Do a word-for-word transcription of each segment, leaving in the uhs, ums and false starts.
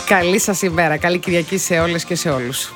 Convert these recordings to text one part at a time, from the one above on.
Καλή σας ημέρα, καλή Κυριακή σε όλες και σε όλους.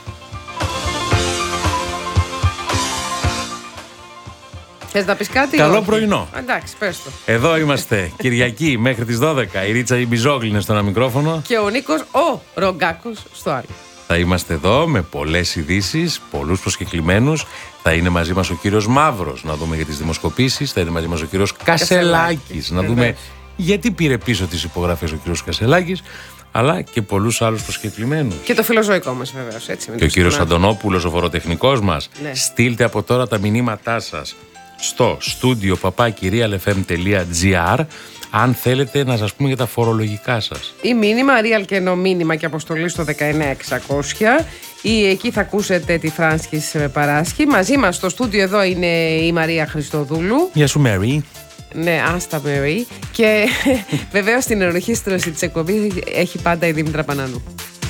Θες να πεις κάτι? Καλό όχι? πρωινό. Εντάξει, πες το. Εδώ είμαστε Κυριακή μέχρι τις δώδεκα. Η Ρίτσα η Μπιζόγλη είναι στο ένα μικρόφωνο. Και ο Νίκος ο Ρογκάκος στο άλλο. Θα είμαστε εδώ με πολλές ειδήσεις, πολλούς προσκεκλημένους. Θα είναι μαζί μας ο κύριος Μαύρος να δούμε για τις δημοσκοπήσεις. Θα είναι μαζί μας ο κύριος Κασελάκης να δούμε Βεβαίως. γιατί πήρε πίσω τις υπογραφές ο κύριος Κασελάκης. Αλλά και πολλούς άλλους προσκεκλημένους. Και το φιλοζωικό μας βεβαίως, έτσι. Και ο κύριος Αντωνόπουλος, ο φοροτεχνικός μας. Ναι. Στείλτε από τώρα τα μηνύματά σας στο στούντιο παπάκι realfm τελεία gr αν θέλετε να σας πούμε για τα φορολογικά σας. Ή μήνυμα, real και ενώ μήνυμα και αποστολή στο δεκαεννιά εξακόσια. Ή εκεί θα ακούσετε τη Φράνσκης Παράσχη. Μαζί μας στο στούντιο εδώ είναι η Μαρία Χριστοδούλου. Γεια σου Μέρι. Ναι, άστα Μέρι. Και βεβαίως στην ενορχήστρωση της εκπομπής έχει πάντα η Δήμητρα Πανανού.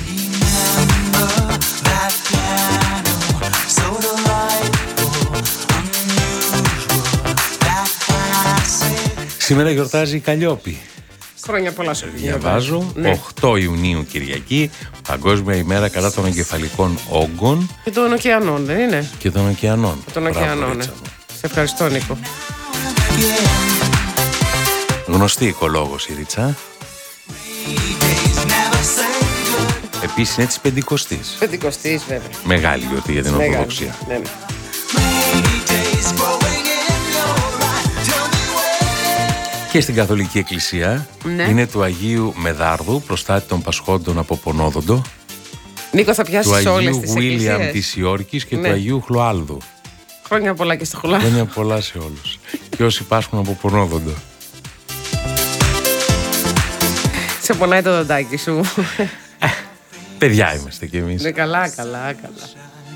Σήμερα γιορτάζει η Καλλιόπη. Χρόνια πολλά σου. Διαβάζω, Ναι. οκτώ Ιουνίου Κυριακή, Παγκόσμια ημέρα κατά των εγκεφαλικών όγκων Και των ωκεανών, δεν είναι? και των ωκεανών. Των Μπράβο, ωκεανών, ναι. Ρίτσα μου. Σε ευχαριστώ, Νίκο. Γνωστή οικολόγος η Ρίτσα. Επίσης είναι της Πεντηκοστής. Πεντηκοστής, βέβαια. Μεγάλη γιορτή για την Μεγάλη. Ορθοδοξία. Ναι, ναι. Και στην Καθολική Εκκλησία Ναι. είναι του Αγίου Μεδάρδου, προστάτη των Πασχόντων από Πονόδοντο, Νίκο, θα του πιάσεις όλες Αγίου τις Βίλιαμ εκκλησίες. της Ιόρκης και Ναι. του Αγίου Χλωάλδου. Χρόνια πολλά και στο χουλά. Χρόνια πολλά σε όλους. Και όσοι πάσχουν από Πονόδοντο. Σε πονάει το δοντάκι σου. Παιδιά είμαστε κι εμείς. Ναι, καλά, καλά, καλά.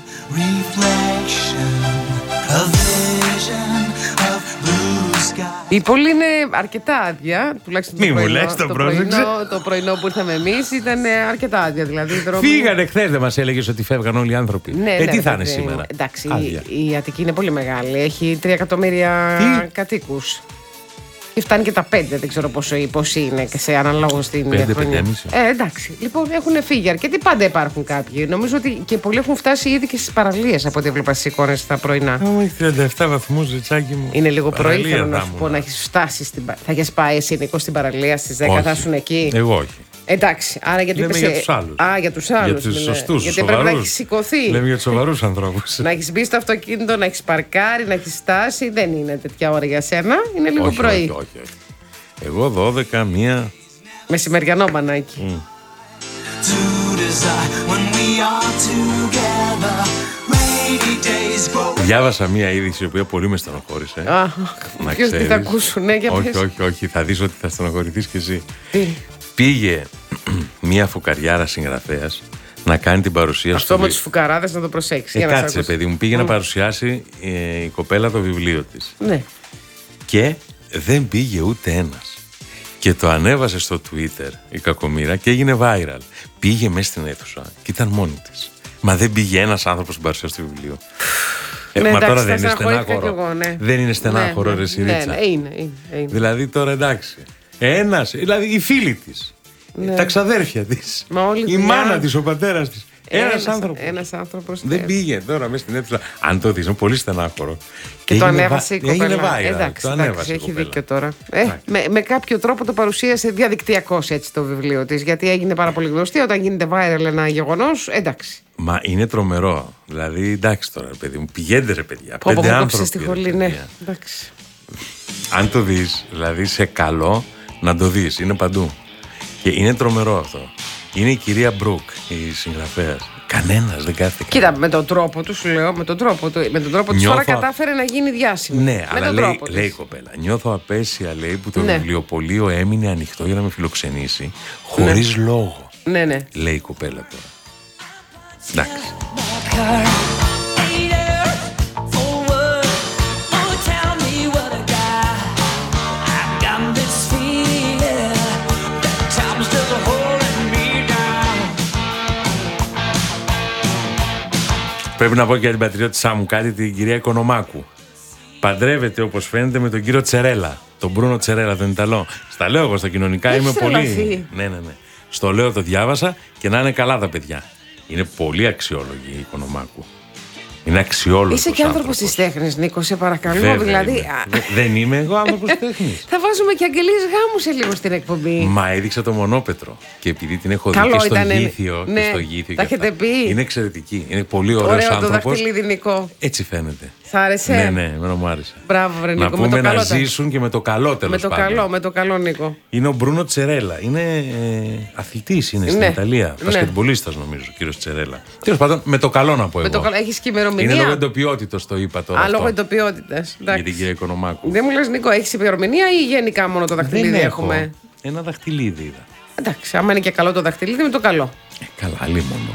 Η πόλη είναι αρκετά άδεια, τουλάχιστον Μη το μου πρωινό, λες, το το, πρόσεξε. πρωινό, το πρωινό που ήρθαμε εμείς ήταν ε, αρκετά άδεια. Δηλαδή, οι δρόμοι... Φύγανε χθες, δεν μας έλεγες ότι φεύγαν όλοι οι άνθρωποι. Ναι, ε, ναι, τι ρε θα είναι παιδί μου. σήμερα. Εντάξει, Άδεια. η, η Αττική είναι πολύ μεγάλη. Έχει τρία εκατομμύρια Τι? κατοίκους. Και φτάνει και τα πέντε, δεν ξέρω πόσο, πόσοι είναι και σε αναλόγω στην Πέντε, χρονιά. πεντέμισι. Ε, εντάξει. Λοιπόν, έχουν φύγει αρκετοί, πάντα υπάρχουν κάποιοι. Νομίζω ότι και πολλοί έχουν φτάσει ήδη και στις παραλίες από ό,τι έβλεπα στις εικόνες στα πρωινά. Ω, έχει τριάντα επτά βαθμούς, Ριτσάκι μου. Είναι λίγο πρωί, Παραλία θέλω να θα σου ήμουν. πω, να έχει φτάσει στην παραλία. Θα έχει πάει εσύ, Νίκο, στην παραλία στις δέκα, Όχι. θα ήσουν εκεί. Εγώ όχι. Εντάξει, άρα γιατί Λέμε είπες, για ε, τους άλλους. Α, για τους άλλους. Για τους μιλάμε. σωστούς, Γιατί σοβαρούς. πρέπει να έχει σηκωθεί. Λέμε για τους σοβαρούς ανθρώπους. Να έχει μπει στο αυτοκίνητο, να έχει παρκάρει, να έχει στάσει. Δεν είναι τέτοια ώρα για σένα. Είναι λίγο όχι, πρωί. όχι, όχι, όχι. Εγώ δώδεκα, μία. Μεσημεριανό μπανάκι. Διάβασα μία είδηση η οποία πολύ με στενοχώρησε. Α, Να ποιος τι ξέρεις. θα ακούσουν, ναι, για όχι, πες. όχι, όχι. Θα δεις ότι θα στενοχωρηθείς κι εσύ. Τι? Πήγε μία φουκαριάρα συγγραφέας να κάνει την παρουσίαση Αυτό του με βι- τους φουκαράδες να το προσέξεις. Ε, για να σε κάτσε, ακούσω. παιδί μου, πήγε να παρουσιάσει ε, η κοπέλα το βιβλίο της. Ναι. Και δεν πήγε ούτε ένας. Και το ανέβασε στο Twitter η κακομοίρα και έγινε viral. Πήγε μέσα στην αίθουσα και ήταν μόνη της. Μα δεν πήγε ένας άνθρωπος στην παρουσίαση του βιβλίου. Ε, Ναι, μα εντάξει, τώρα θα δεν είναι στεναχωρήθηκα στενάχωρο. κι εγώ, ναι. Δεν είναι στενάχωρο, Ναι, ρε ναι, Σιρίτσα. ναι, ναι, είναι, είναι, είναι. Δηλαδή τώρα εντάξει. Ένας, δηλαδή οι φίλοι της, Ναι. τα ξαδέρφια της, Μα όλη η δουλειά. μάνα της, ο πατέρας της. Ένας, Ένας- άνθρωπος. Ένας άνθρωπος. Δεν ναι. πήγε τώρα μέσα στην αίθουσα. Αν το δεις, είναι πολύ στενάχωρο. Και το έγινε ανέβασε η βα- έγινε κοπέλα. viral. Εντάξει, το εντάξει, ανέβασε η έχει κοπέλα. δίκιο τώρα. Ε, Εντάξει. με, με κάποιο τρόπο το παρουσίασε διαδικτυακώς έτσι το βιβλίο της. Γιατί έγινε πάρα πολύ γνωστή. Όταν γίνεται viral ένα γεγονός, εντάξει. Μα είναι τρομερό. Δηλαδή, εντάξει τώρα, ρε παιδί μου, πηγαίνετε ρε παιδιά. Πω, πω, Πέντε μου άνθρωποι. κόψε στη ρε χολή, ναι. παιδιά. Εντάξει. Αν το δεις, δηλαδή σε καλό να το δεις. Είναι παντού. Και είναι τρομερό αυτό. Είναι η κυρία Μπρουκ, η συγγραφέας. Κανένας δεν κάθεται. Κοίτα, με τον τρόπο του, σου λέω, με τον τρόπο του, με τον τρόπο της Νιώθω- τώρα κατάφερε να γίνει διάσημη. Ναι, με αλλά τον λέει, τρόπο της. λέει η κοπέλα. Νιώθω απέσια, λέει, που το Ναι. βιβλιοπωλείο έμεινε ανοιχτό για να με φιλοξενήσει, χωρίς λόγο. Ναι, ναι. Λέει η κοπέλα τώρα. Εντάξει. Πρέπει να πω και για την πατριώτησά μου κάτι, την κυρία Οικονομάκου. Παντρεύεται όπως φαίνεται με τον κύριο Τσερέλα, τον Μπρούνο Τσερέλα, τον Ιταλό. Στα λέω εγώ στα κοινωνικά, είμαι Έχει πολύ. τρελαθεί. Ναι, ναι, ναι. Στο λέω, το διάβασα και να είναι καλά τα παιδιά. Είναι πολύ αξιόλογη η Οικονομάκου. Είναι αξιόλογο. Είσαι και άνθρωπος της τέχνης, Νίκο, σε παρακαλώ. Βέβαια δηλαδή. Είμαι. Δεν είμαι εγώ άνθρωπος τέχνης. Θα βάζουμε και αγγελίες γάμου σε λίγο στην εκπομπή. Μα έδειξα το Μονόπετρο. Και επειδή την έχω δει Καλό και στο ήτανε. Γήθιο. Ναι, και στο Γήθιο τα έχετε πει. Είναι εξαιρετική. Είναι πολύ ωραίος Ωραίο άνθρωπος. το δαχτυλίδι, Νικό. Έτσι φαίνεται. Σ' άρεσε? Ναι, ναι, εμένα μου άρεσε. Μπράβο, βρε, Νίκο. Να πούμε με το να καλό, ζήσουν και με το καλό, τέλος με το πάντων. καλό, με το καλό, Νίκο. Είναι ο Μπρούνο Τσερέλα. Είναι ε, αθλητής, είναι στην Ναι. Ιταλία. Ναι. Μπασκετμπολίστας, νομίζω, ο κύριος Τσερέλα. Τέλος πάντων, με το καλό να πω Με εγώ. το καλό. Έχεις και ημερομηνία. Είναι λόγω εντοπιότητος, το είπα τώρα. Α, αυτό. λόγω εντοπιότητας. Για την κυρία Οικονομάκου. Δεν μου λες, Νίκο, έχεις ημερομηνία ή γενικά μόνο το δαχτυλίδι Δεν έχουμε? έχω. Ένα δαχτυλίδι είδα. Εντάξει, άμα είναι και καλό το δαχτυλίδι, με το καλό. Ε, καλά, άλλη μόνο.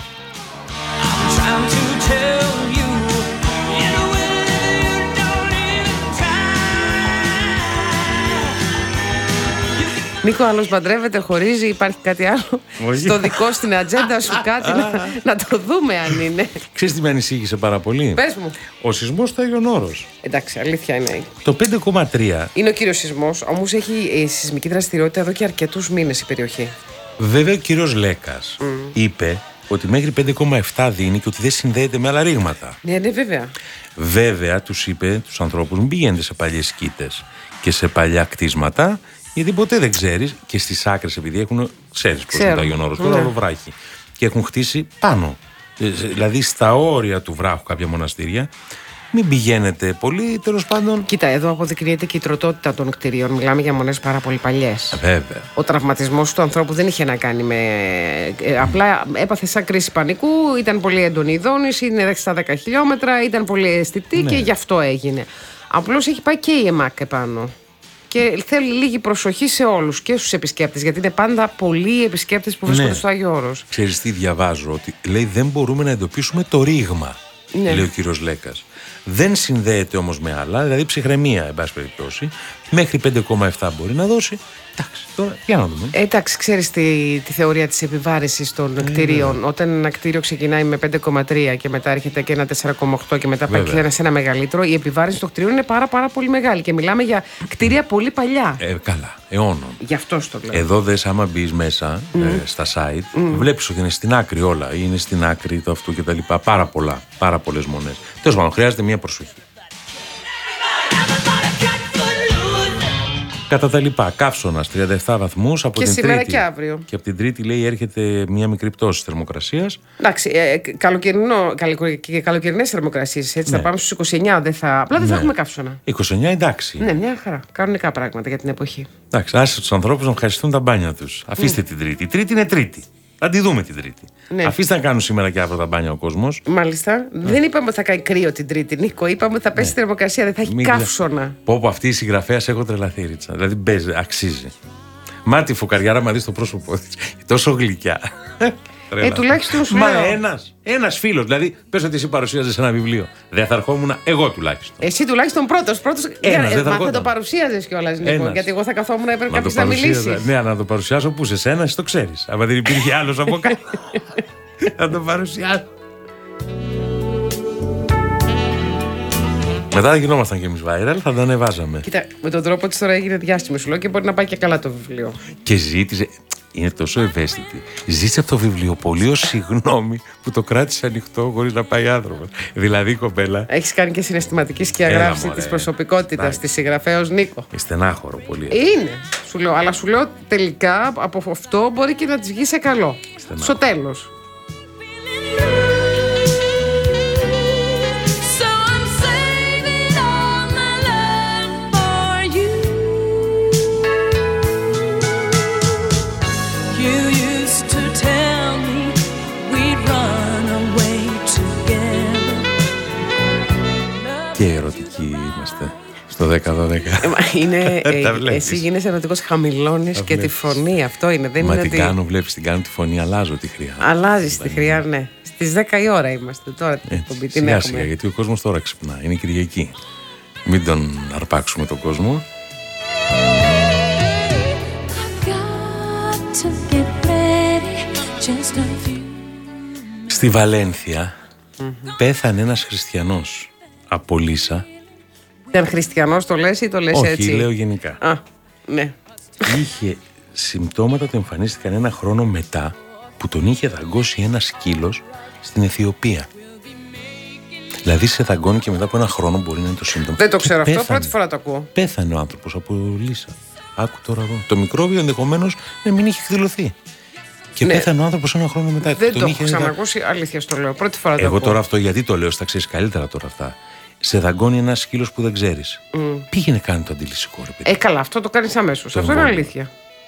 Νίκο, άλλος παντρεύεται, χωρίζει, υπάρχει κάτι άλλο? Όχι. Στο δικό στην ατζέντα σου κάτι να, να το δούμε αν είναι. Ξέρεις τι με ανησύχησε πάρα πολύ? Πες μου. Ο σεισμός στο Άγιον Όρος. Εντάξει, αλήθεια είναι. Το πέντε κόμμα τρία. Είναι ο κύριος σεισμός, όμως έχει ε, σεισμική δραστηριότητα εδώ και αρκετούς μήνες η περιοχή. Βέβαια ο κύριος Λέκας mm. είπε ότι μέχρι πέντε κόμμα επτά δίνει και ότι δεν συνδέεται με άλλα ρήγματα. Ναι, ναι, βέβαια. Βέβαια τους είπε τους ανθρώπους μην πηγαίνετε σε παλιές σκήτες και σε παλιά κτίσματα, γιατί ποτέ δεν ξέρεις, και στις άκρες επειδή έχουν, ξέρεις πώς είναι το Άγιον Όρος, το όλο βράχει, και έχουν χτίσει πάνω, δηλαδή στα όρια του βράχου κάποια μοναστήρια. Μην πηγαίνετε πολύ, τέλος πάντων. Κοίτα, εδώ αποδεικνύεται και η τροτότητα των κτηρίων. Μιλάμε για μονές πάρα πολύ παλιές. Βέβαια. Ο τραυματισμός του ανθρώπου δεν είχε να κάνει με. Ε, απλά έπαθε σαν κρίση πανικού, ήταν πολύ έντονη η δόνηση, είναι στα δέκα χιλιόμετρα, ήταν πολύ αισθητή ναι. και γι' αυτό έγινε. Απλώς έχει πάει και η ΕΜΑΚ επάνω. Και θέλει λίγη προσοχή σε όλους και στους επισκέπτες, γιατί είναι πάντα πολλοί επισκέπτες που βρίσκονται ναι. στο Άγιο Όρος. Ξέρεις τι διαβάζω, ότι λέει δεν μπορούμε να εντοπίσουμε το ρήγμα, ναι. λέει ο κύριος Λέκας. Δεν συνδέεται όμως με άλλα, δηλαδή ψυχραιμία, εν πάση περιπτώσει, μέχρι πέντε κόμμα επτά μπορεί να δώσει. Εντάξει, τώρα για να δούμε. Ε, εντάξει, ξέρεις τη, τη θεωρία της επιβάρησης των ε, κτηρίων. Ναι. Όταν ένα κτίριο ξεκινάει με πέντε κόμμα τρία και μετά έρχεται και ένα τέσσερα κόμμα οκτώ και μετά πάει και σε ένα μεγαλύτερο, η επιβάρηση των κτηρίων είναι πάρα, πάρα πολύ μεγάλη. Και μιλάμε για κτίρια πολύ παλιά. Ε, καλά, αιώνων. Γι' αυτό το λέω. Εδώ δες, άμα μπεις μέσα mm. ε, στα site, mm. βλέπεις ότι είναι στην άκρη όλα. Είναι στην άκρη το αυτό κτλ. Πάρα πολλά, πάρα πολλές μονές. Τέλος πάντων, χρειάζεται μια προσοχή. Κατά τα λοιπά, Καύσωνας τριάντα επτά βαθμούς από και την σήμερα Τρίτη. Και αύριο. Και από την Τρίτη λέει έρχεται μια μικρή πτώση θερμοκρασίας. Εντάξει, ε, καλοκαιρινό, και καλοκαιρινές θερμοκρασίες. Έτσι ναι. θα πάμε στους είκοσι εννιά. Δεν θα, απλά δεν ναι. θα έχουμε Καύσωνα. είκοσι εννιά εντάξει. Ναι, μια χαρά. Κανονικά πράγματα για την εποχή. Εντάξει, άσε τους ανθρώπους να ευχαριστούν τα μπάνια τους. Αφήστε mm. την Τρίτη. Η Τρίτη είναι Τρίτη. Θα τη δούμε την Τρίτη. Ναι. Αφήστε να κάνουν σήμερα και αύριο τα μπάνια ο κόσμος. Μάλιστα. Ναι. Δεν είπαμε ότι θα κάνει κρύο την Τρίτη, Νίκο. Είπαμε ότι θα πέσει ναι. θερμοκρασία, δεν θα έχει Μην... καύσωνα. Πω πω αυτή η συγγραφέας έχω τρελαθεί, Ρίτσα. Δηλαδή μπέζει, αξίζει. Μάτι φουκαριάρα, μα δεις το πρόσωπό της. Τόσο γλυκιά. Ε, τουλάχιστον σου Μα λέω. ένας, ένας φίλος. Δηλαδή, πες ότι εσύ παρουσίαζες ένα βιβλίο. Δεν θα ερχόμουν εγώ τουλάχιστον. Εσύ τουλάχιστον πρώτος. πρώτος ένας, ε, δεν θα, μα θα το παρουσίαζες κιόλας, Νίκο. Γιατί εγώ θα καθόμουν να έπρεπε κάποιος να μιλήσει. Ναι, να το παρουσιάσω που σε σένα, εσύ το ξέρεις. Αλλά δεν υπήρχε άλλος από κάτω. Να το παρουσιάσω. Μετά θα γινόμασταν κι εμείς viral, θα τα ανεβάζαμε. Κοίτα, με τον τρόπο της τώρα έγινε διάστημο, σου λέω, και μπορεί να πάει και καλά το βιβλίο. Και ζήτησε. Είναι τόσο ευαίσθητη. Ζήτησε από το βιβλίο πολύ ως συγγνώμη που το κράτησε ανοιχτό χωρίς να πάει άνθρωπος. Δηλαδή, κοπέλα. Έχεις κάνει και συναισθηματική σκιαγράφηση της προσωπικότητας της συγγραφέως Νίκο. Στενάχωρο πολύ. Είναι. Σου λέω, αλλά σου λέω τελικά από αυτό μπορεί και να της βγει σε καλό. Στενάχωρο. Στο τέλος. Και ερωτικοί είμαστε στο δέκα δώδεκα. Είναι, ε, εσύ γίνεσαι ερωτικός, χαμηλώνεις και τη φωνή. Αυτό είναι. Δεν Μα είναι την ότι... κάνω, βλέπεις, την κάνω τη φωνή, αλλάζω τη χρειά. Αλλάζεις τη χρειά, ναι. Στις δέκα η ώρα είμαστε τώρα. Έτσι, σιγά σιγά, γιατί ο κόσμος τώρα ξυπνά. Είναι Κυριακή. Μην τον αρπάξουμε τον κόσμο. Στη Βαλένθια mm-hmm. πέθανε ένας χριστιανός από Λύσα. Ήταν χριστιανός, το λες ή το λες Όχι, έτσι? Όχι, λέω γενικά. Α, ναι. Είχε συμπτώματα του εμφανίστηκαν ένα χρόνο μετά που τον είχε δαγκώσει ένα σκύλος στην Αιθιοπία. Δηλαδή σε δαγκώνει και μετά από ένα χρόνο μπορεί να είναι το σύμπτωμα. Δεν το ξέρω αυτό, πέθανε. Πρώτη φορά το ακούω. Πέθανε ο άνθρωπος από λύσα. Άκου τώρα εδώ. Το μικρόβιο ενδεχομένως να μην είχε εκδηλωθεί. Και ναι. Πέθανε ο άνθρωπος ένα χρόνο μετά. Δεν τον το είχε... έχω ξανακούσει, αλήθεια στο λέω. Πρώτη φορά το Εγώ ακούω. τώρα αυτό γιατί το λέω, στα ξέρεις καλύτερα τώρα αυτά. Σε δαγκώνει ένα σκύλος που δεν ξέρεις. Mm. Πήγαινε κάνει το αντιλησικό, ρε παιδί. Ε, καλά, αυτό το κάνεις αμέσως. Αυτό είναι αλήθεια.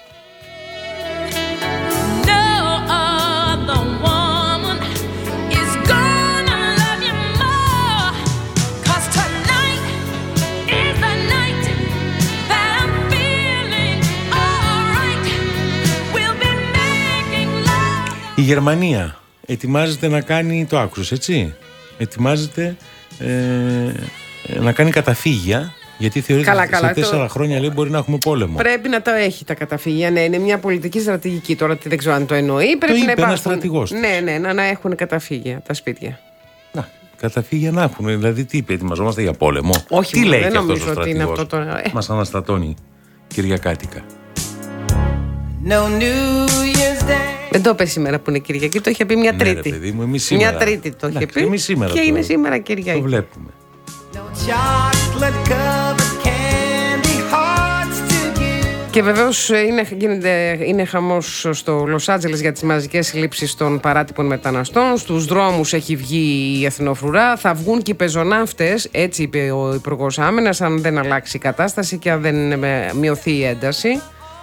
Η Γερμανία ετοιμάζεται να κάνει, το άκουσες έτσι, ετοιμάζεται ε, να κάνει καταφύγια, γιατί θεωρείται ότι σε τέσσερα το... χρόνια λέει μπορεί να έχουμε πόλεμο. Πρέπει να το έχει τα καταφύγια, ναι, είναι μια πολιτική στρατηγική. Τώρα δεν ξέρω αν το εννοεί. Το πρέπει είπε να υπάρχουν... ένας στρατηγός. Ναι, ναι, να, να έχουν καταφύγια τα σπίτια. Να, καταφύγια να έχουν, δηλαδή τι είπε, ετοιμαζόμαστε για πόλεμο. Όχι, τι λέει δεν αυτός ο στρατηγός. Αυτό το... Μας αναστατώνει Κυριακάτικα. No New Year's Day. Δεν το είπε σήμερα που είναι Κυριακή, το είχε πει μια Τρίτη. Ναι, ρε παιδί μου, εμείς σήμερα. Μια Τρίτη το είχε πει. Εμείς σήμερα και το... είναι σήμερα Κυριακή. Το βλέπουμε. Και βεβαίως είναι, είναι χαμός στο Λος Άντζελες για τις μαζικές συλλήψεις των παράτυπων μεταναστών. Στους δρόμους έχει βγει η εθνοφρουρά. Θα βγουν και οι πεζοναύτες, έτσι είπε ο Υπουργός Άμυνας, αν δεν αλλάξει η κατάσταση και αν δεν μειωθεί η ένταση.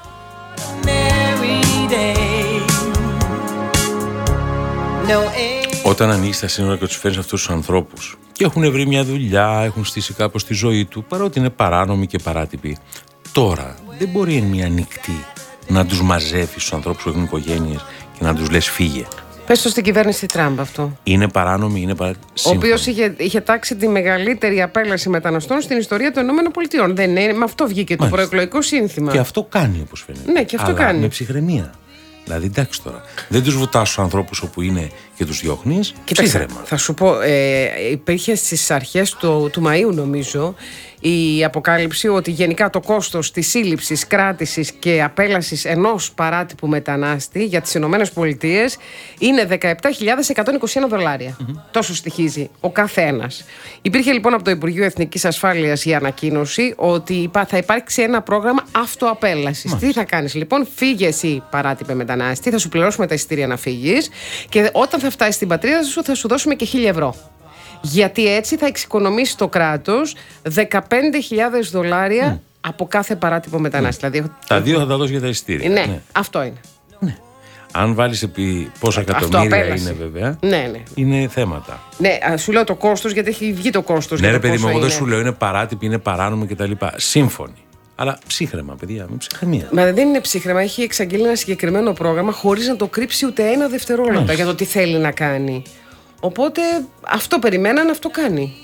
Όταν ανοίγεις τα σύνορα και τους φέρνεις αυτούς τους ανθρώπους και έχουν βρει μια δουλειά, έχουν στήσει κάπως τη ζωή του, παρότι είναι παράνομοι και παράτυποι, τώρα δεν μπορεί εν μια νυχτή να τους μαζεύεις τους ανθρώπους που έχουν οικογένειες και να τους λες φύγε. Πες το στην κυβέρνηση Τραμπ αυτό. Είναι παράνομοι, είναι παράτυποι. Ο οποίος είχε, είχε τάξει τη μεγαλύτερη απέλαση μεταναστών στην ιστορία των ΗΠΑ. Δεν είναι, με αυτό βγήκε το προεκλογικό σύνθημα. Και αυτό κάνει, όπως φαίνεται. Ναι, και αυτό αλλά κάνει. Με ψυχραιμία. Δηλαδή, εντάξει τώρα. Δεν τους βουτάς στους ανθρώπους όπου είναι και τους διώχνεις. Ψύχρεμα. Θα σου πω, ε, υπήρχε στις αρχές του, του Μαΐου, νομίζω, η αποκάλυψη ότι γενικά το κόστος της σύλληψης, κράτησης και απέλασης ενός παράτυπου μετανάστη για τις ΗΠΑ είναι δεκαεπτά χιλιάδες εκατόν είκοσι ένα δολάρια. Mm-hmm. Τόσο στοιχίζει ο καθένας. Υπήρχε λοιπόν από το Υπουργείο Εθνικής Ασφάλειας η ανακοίνωση ότι θα υπάρξει ένα πρόγραμμα αυτοαπέλασης. Τι θα κάνεις λοιπόν, φύγε εσύ παράτυπε μετανάστη, θα σου πληρώσουμε τα εισιτήρια να φύγεις και όταν θα φτάσεις στην πατρίδα σου θα σου δώσουμε και χίλια ευρώ. Γιατί έτσι θα εξοικονομήσει το κράτος δεκαπέντε χιλιάδες δολάρια mm. από κάθε παράτυπο μετανάστη. Mm. Δηλαδή, τα δύο θα τα δώσει για τα εισιτήρια. Ναι, ναι, αυτό είναι. Ναι. Αν βάλεις επί πόσα εκατομμύρια είναι βέβαια, ναι, ναι. είναι θέματα. Ναι, σου λέω το κόστος, γιατί έχει βγει το κόστος. Ναι, ρε παιδί μου, εγώ δεν σου λέω είναι παράτυπη, είναι παράνομη κτλ. Σύμφωνοι. Αλλά ψύχρεμα, παιδιά, με ψυχραιμία. Μα δεν είναι ψύχρεμα. Έχει εξαγγείλει ένα συγκεκριμένο πρόγραμμα χωρίς να το κρύψει ούτε ένα δευτερόλεπτο για το τι θέλει να κάνει. Οπότε αυτό περιμέναν, αυτό κάνει.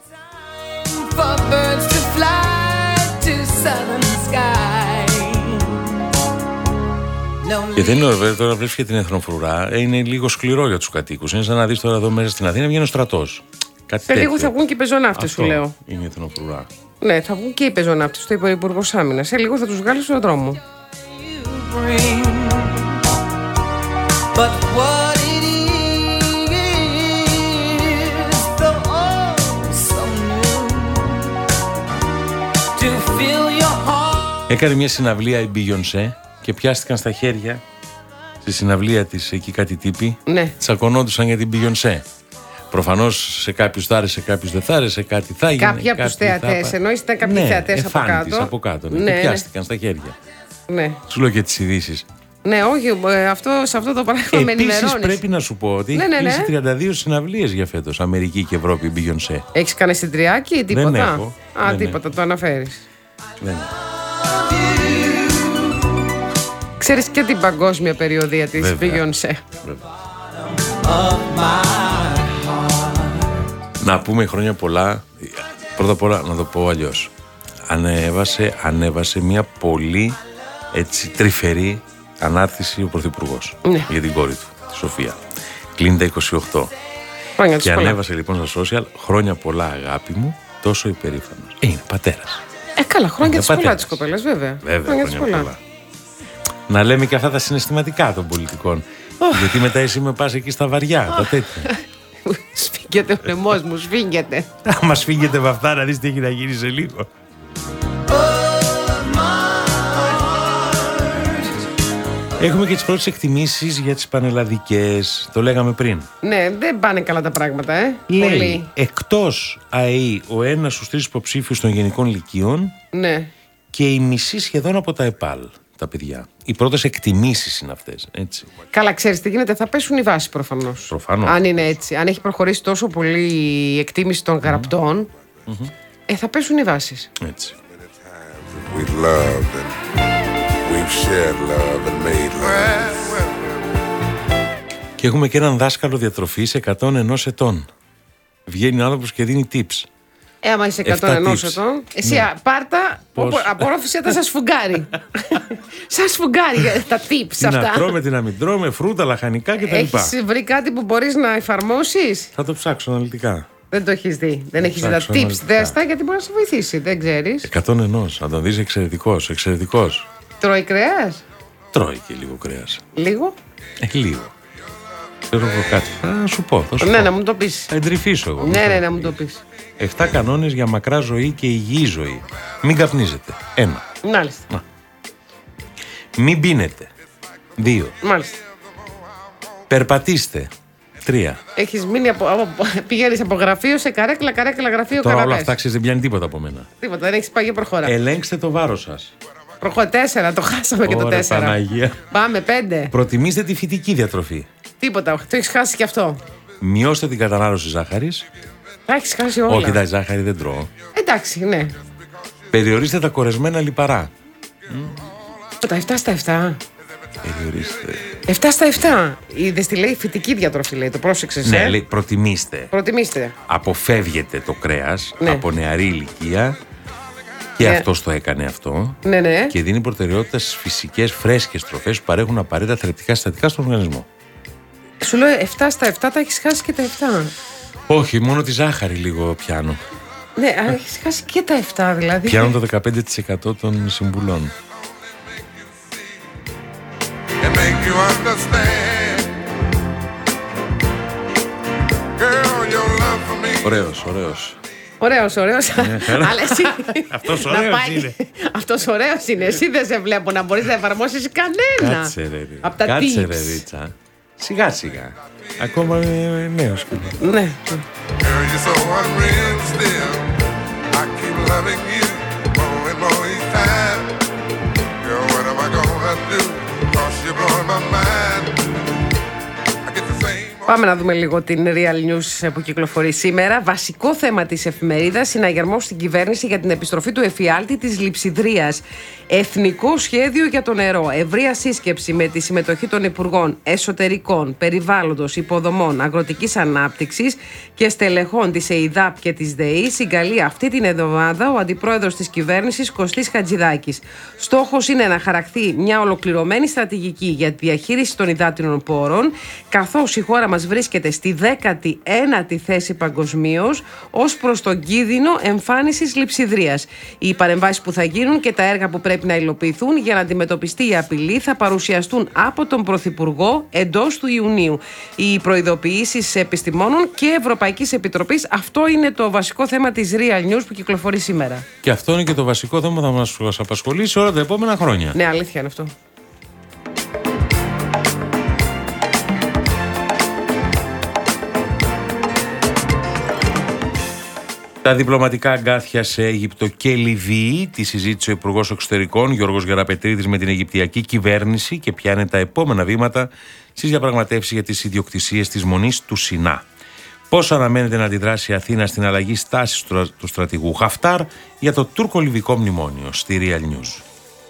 Και δεν είναι ωραίο, τώρα βλέπεις και την εθνοφρουρά, είναι λίγο σκληρό για τους κατοίκους. Είναι σαν να δεις τώρα εδώ μέσα στην Αθήνα βγαίνει ο στρατός. Σε λίγο θα βγουν και οι πεζοναύτες, σου λέω. Είναι η εθνοφρουρά. Ναι, θα βγουν και οι πεζοναύτες, το είπε ο Υπουργός Άμυνας. Σε λίγο θα τους βγάλει στον δρόμο. Έκανε μια συναυλία η Beyoncé και πιάστηκαν στα χέρια στη συναυλία της εκεί κάτι τύποι. Ναι. Τσακωνόντουσαν για την Beyoncé. Προφανώς σε κάποιους θα άρεσε, σε κάποιους δεν θα άρεσε, κάτι θα έγινε. Κάποιοι από τους θεατές, εννοείς ήταν κάποιοι ναι, θεατές από κάτω. από κάτω. Ναι, ναι, και πιάστηκαν ναι. στα χέρια. Ναι. Σου λέω και τις ειδήσεις. Ναι, όχι, αυτό, σε αυτό το πράγμα με ενημερώνεις. Επίσης πρέπει να σου πω ότι ναι, έχει ναι, κλείσει ναι. τριάντα δύο συναυλίες για φέτος, Αμερική και Ευρώπη, η Beyoncé. Έχεις κάνει συντριάκι ή τίποτα? Δεν έχω. Α, δεν τίποτα, έχω. το αναφέρεις. Δεν έχω. Ξέρεις και την παγκόσμια περιοδία της Beyoncé. Να πούμε χρόνια πολλά. Πρώτα απ' όλα να το πω αλλιώς. Ανέβασε, ανέβασε μια πολύ έτσι τρυφερή ανάρτηση ο Πρωθυπουργός ναι. για την κόρη του, τη Σοφία. Κλείνει τα είκοσι οκτώ. Χρόνια και πολλά. Ανέβασε λοιπόν στα social χρόνια πολλά αγάπη μου, τόσο υπερήφανος. Ε, είναι πατέρας. Ε, καλά, χρόνια της πολλά της κοπέλας, βέβαια. Βέβαια, χρόνια, χρόνια πολλά. πολλά. Να λέμε και αυτά τα συναισθηματικά των πολιτικών. Oh. Γιατί μετά εσύ με πας εκεί στα βαριά, oh. τα τέτοια. Σφίγγεται ο λαιμός μου, σφίγγεται. Άμα σφίγγεται με αυτά, να δεις τι έχει να γίνει σε λίγο. Έχουμε και τις πρώτες εκτιμήσεις για τις πανελλαδικές. Το λέγαμε πριν. Ναι, δεν πάνε καλά τα πράγματα, ε. Λέει, Πολύ. εκτός ΑΕΗ ο ένας στους τρεις υποψήφιους των γενικών λυκείων. Ναι. Και η μισή σχεδόν από τα ΕΠΑΛ, τα παιδιά. Οι πρώτες εκτιμήσεις είναι αυτές, έτσι. Καλά, ξέρεις τι γίνεται, θα πέσουν οι βάσεις προφανώς. Προφανώς. Αν είναι έτσι. Αν έχει προχωρήσει τόσο πολύ η εκτίμηση των γραπτών, mm-hmm. ε, θα πέσουν οι βάσεις. Έτσι. Και έχουμε και έναν δάσκαλο διατροφής εκατόν ένα ετών. Βγαίνει ο άνθρωπος και δίνει tips. Ε, άμα είσαι εκατόν ένα ετών, εσύ ναι. πάρτα, απορρόφησε τα σαν σφουγγάρι. Σαν σφουγγάρι τα tips τι αυτά. Να τρώμε, τι να μην τρώμε, φρούτα, λαχανικά κτλ. Έχεις βρει κάτι που μπορείς να εφαρμόσεις? Θα το ψάξω αναλυτικά. Δεν το έχεις δει. Δεν έχεις δει τα tips δέστα γιατί μπορεί να σε βοηθήσει. Δεν ξέρεις. εκατόν ένα, να τον δεις εξαιρετικός, εξαιρετικός. Τρώει κρέας? Τρώει και λίγο κρέας. Λίγο? Ε, λίγο. Ξέρω εγώ κάτι. Θα σου πω. Θα σου ναι, πω. να μου το πεις. Θα εντρυφήσω εγώ. Ναι, ναι, να μου το πεις. Εφτά κανόνες για μακρά ζωή και υγιή ζωή. Μην καπνίζετε. Ένα. Μάλιστα. Να. Μην πίνετε. Δύο. Μάλιστα. Περπατήστε. Τρία. Έχεις μείνει από, από, πηγαίνεις από γραφείο σε καρέκλα, καρέκλα, γραφείο, τώρα καραβές. όλα αυτά ξέρεις, δεν πιάνει τίποτα από μένα. Τίποτα, δεν έχεις πάει για προχώρα. Ελέγξτε το βάρος σας. Προχώ, τέσσερα, το χάσαμε και το Ωραία, τέσσερα. Παναγία. Πάμε, πέντε. Προτιμήστε τη φυτική διατροφή. Τίποτα, το έχεις χάσει και αυτό. Μειώστε την κατανάλωση ζάχαρης. Τα έχεις χάσει όλα. Όχι, τα ζάχαρη δεν τρώω. Εντάξει, ναι. Περιορίστε τα κορεσμένα λιπαρά. Τα επτά στα επτά. Περιορίστε. επτά στα επτά. Είδες τι λέει, φυτική διατροφή λέει, το πρόσεξες. Ναι, ε? λέει προτιμήστε. Προτιμήστε. Αποφεύγετε το κρέας ναι. από νεαρή ηλικία. Και ναι. αυτός το έκανε αυτό. Ναι, ναι. Και δίνει προτεραιότητα στις φυσικές φρέσκες τροφές που παρέχουν απαραίτητα θρεπτικά συστατικά στον οργανισμό. Σου λέω επτά στα επτά, τα έχεις χάσει και τα επτά. Όχι, μόνο τη ζάχαρη λίγο πιάνω. Ναι, αλλά έχεις χάσει και τα επτά δηλαδή. Πιάνω το δεκαπέντε τοις εκατό των συμβουλών. Ωραίος, ωραίος. Ωραίος, ωραίος. Αλλά εσύ. Αυτός ωραίος είναι. Αυτός ωραίος είναι. Εσύ δεν σε βλέπω να μπορείς να εφαρμόσεις κανένα. Κάτσε ρε, από τα κάτσε tips. ρε Ρίτσα. Σιγά σιγά. Ακόμα είναι νέος. Ναι. Πάμε να δούμε λίγο την Real News που κυκλοφορεί σήμερα. Βασικό θέμα της εφημερίδας: συναγερμός στην κυβέρνηση για την επιστροφή του εφιάλτη της Λειψιδρίας. Εθνικό σχέδιο για το νερό. Ευρεία σύσκεψη με τη συμμετοχή των Υπουργών Εσωτερικών, Περιβάλλοντος, Υποδομών, Αγροτικής Ανάπτυξης και στελεχών της ΕΙΔΑΠ και της ΔΕΗ συγκαλεί αυτή την εβδομάδα ο αντιπρόεδρος της κυβέρνησης Κωστής Χατζηδάκης. Στόχος είναι να χαραχθεί μια ολοκληρωμένη στρατηγική για τη διαχείριση των υδάτινων πόρων, καθώς η χώρα μας βρίσκεται στη δέκατη ένατη θέση παγκοσμίως ως προς τον κίνδυνο εμφάνισης λειψιδρίας. Οι παρεμβάσεις που θα γίνουν και τα έργα που πρέπει να υλοποιηθούν για να αντιμετωπιστεί η απειλή θα παρουσιαστούν από τον Πρωθυπουργό εντός του Ιουνίου. Οι προειδοποιήσεις επιστημόνων και Ευρωπαϊκής Επιτροπής, αυτό είναι το βασικό θέμα της Real News που κυκλοφορεί σήμερα. Και αυτό είναι και το βασικό θέμα που θα μας απασχολήσει όλα τα επόμενα χρόνια. Ναι, αλήθεια είναι αυτό. Τα διπλωματικά αγκάθια σε Αίγυπτο και Λιβύη τη συζήτησε ο Υπουργός Εξωτερικών Γιώργος Γεραπετρίδης με την Αιγυπτιακή κυβέρνηση και ποια είναι τα επόμενα βήματα στις διαπραγματεύσεις για τις ιδιοκτησίες της Μονής του Σινά. Πώς αναμένεται να αντιδράσει η Αθήνα στην αλλαγή στάσης του στρατηγού Χαφτάρ για το τουρκο-λιβικό μνημόνιο στη Real News.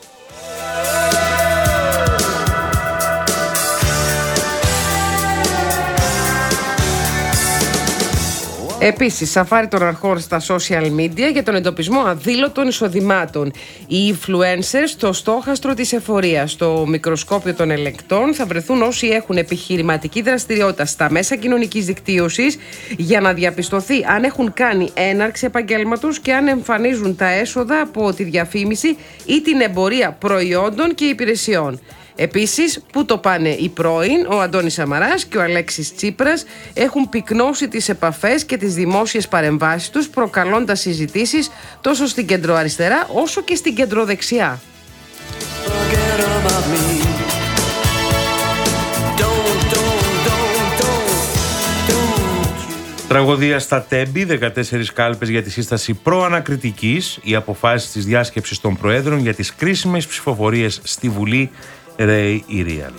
Επίσης, σαφάρι των αρχών στα social media για τον εντοπισμό αδήλωτων εισοδημάτων. Οι influencers στο στόχαστρο της εφορίας. Στο μικροσκόπιο των ελεγκτών θα βρεθούν όσοι έχουν επιχειρηματική δραστηριότητα στα μέσα κοινωνικής δικτύωσης για να διαπιστωθεί αν έχουν κάνει έναρξη επαγγέλματος και αν εμφανίζουν τα έσοδα από τη διαφήμιση ή την εμπορία προϊόντων και υπηρεσιών. Επίσης, πού το πάνε οι πρώην, ο Αντώνης Σαμαράς και ο Αλέξης Τσίπρας έχουν πυκνώσει τις επαφές και τις δημόσιες παρεμβάσεις τους, προκαλώντας συζητήσεις τόσο στην κεντροαριστερά όσο και στην κεντροδεξιά. Τραγωδία στα Τέμπη, δεκατέσσερις κάλπες για τη σύσταση προανακριτικής, οι αποφάσεις της διάσκεψης των Προέδρων για τις κρίσιμες ψηφοφορίες στη Βουλή, ρέει η Real.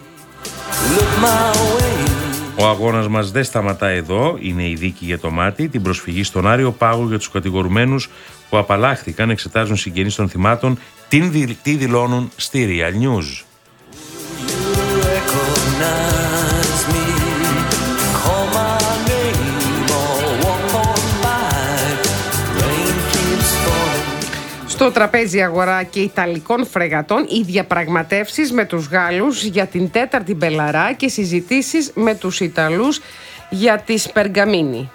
Ο αγώνας μας δεν σταματά εδώ, είναι η δίκη για το μάτι, την προσφυγή στον Άριο Πάγο για τους κατηγορουμένους που απαλλάχθηκαν, εξετάζουν συγγενείς των θυμάτων, τι δηλώνουν στη Real News. Στο τραπέζι αγορά και ιταλικών φρεγατών οι διαπραγματεύσεις με τους Γάλλους για την τέταρτη μπελαρά και συζητήσεις με τους Ιταλούς για τη Σπεργαμίνη.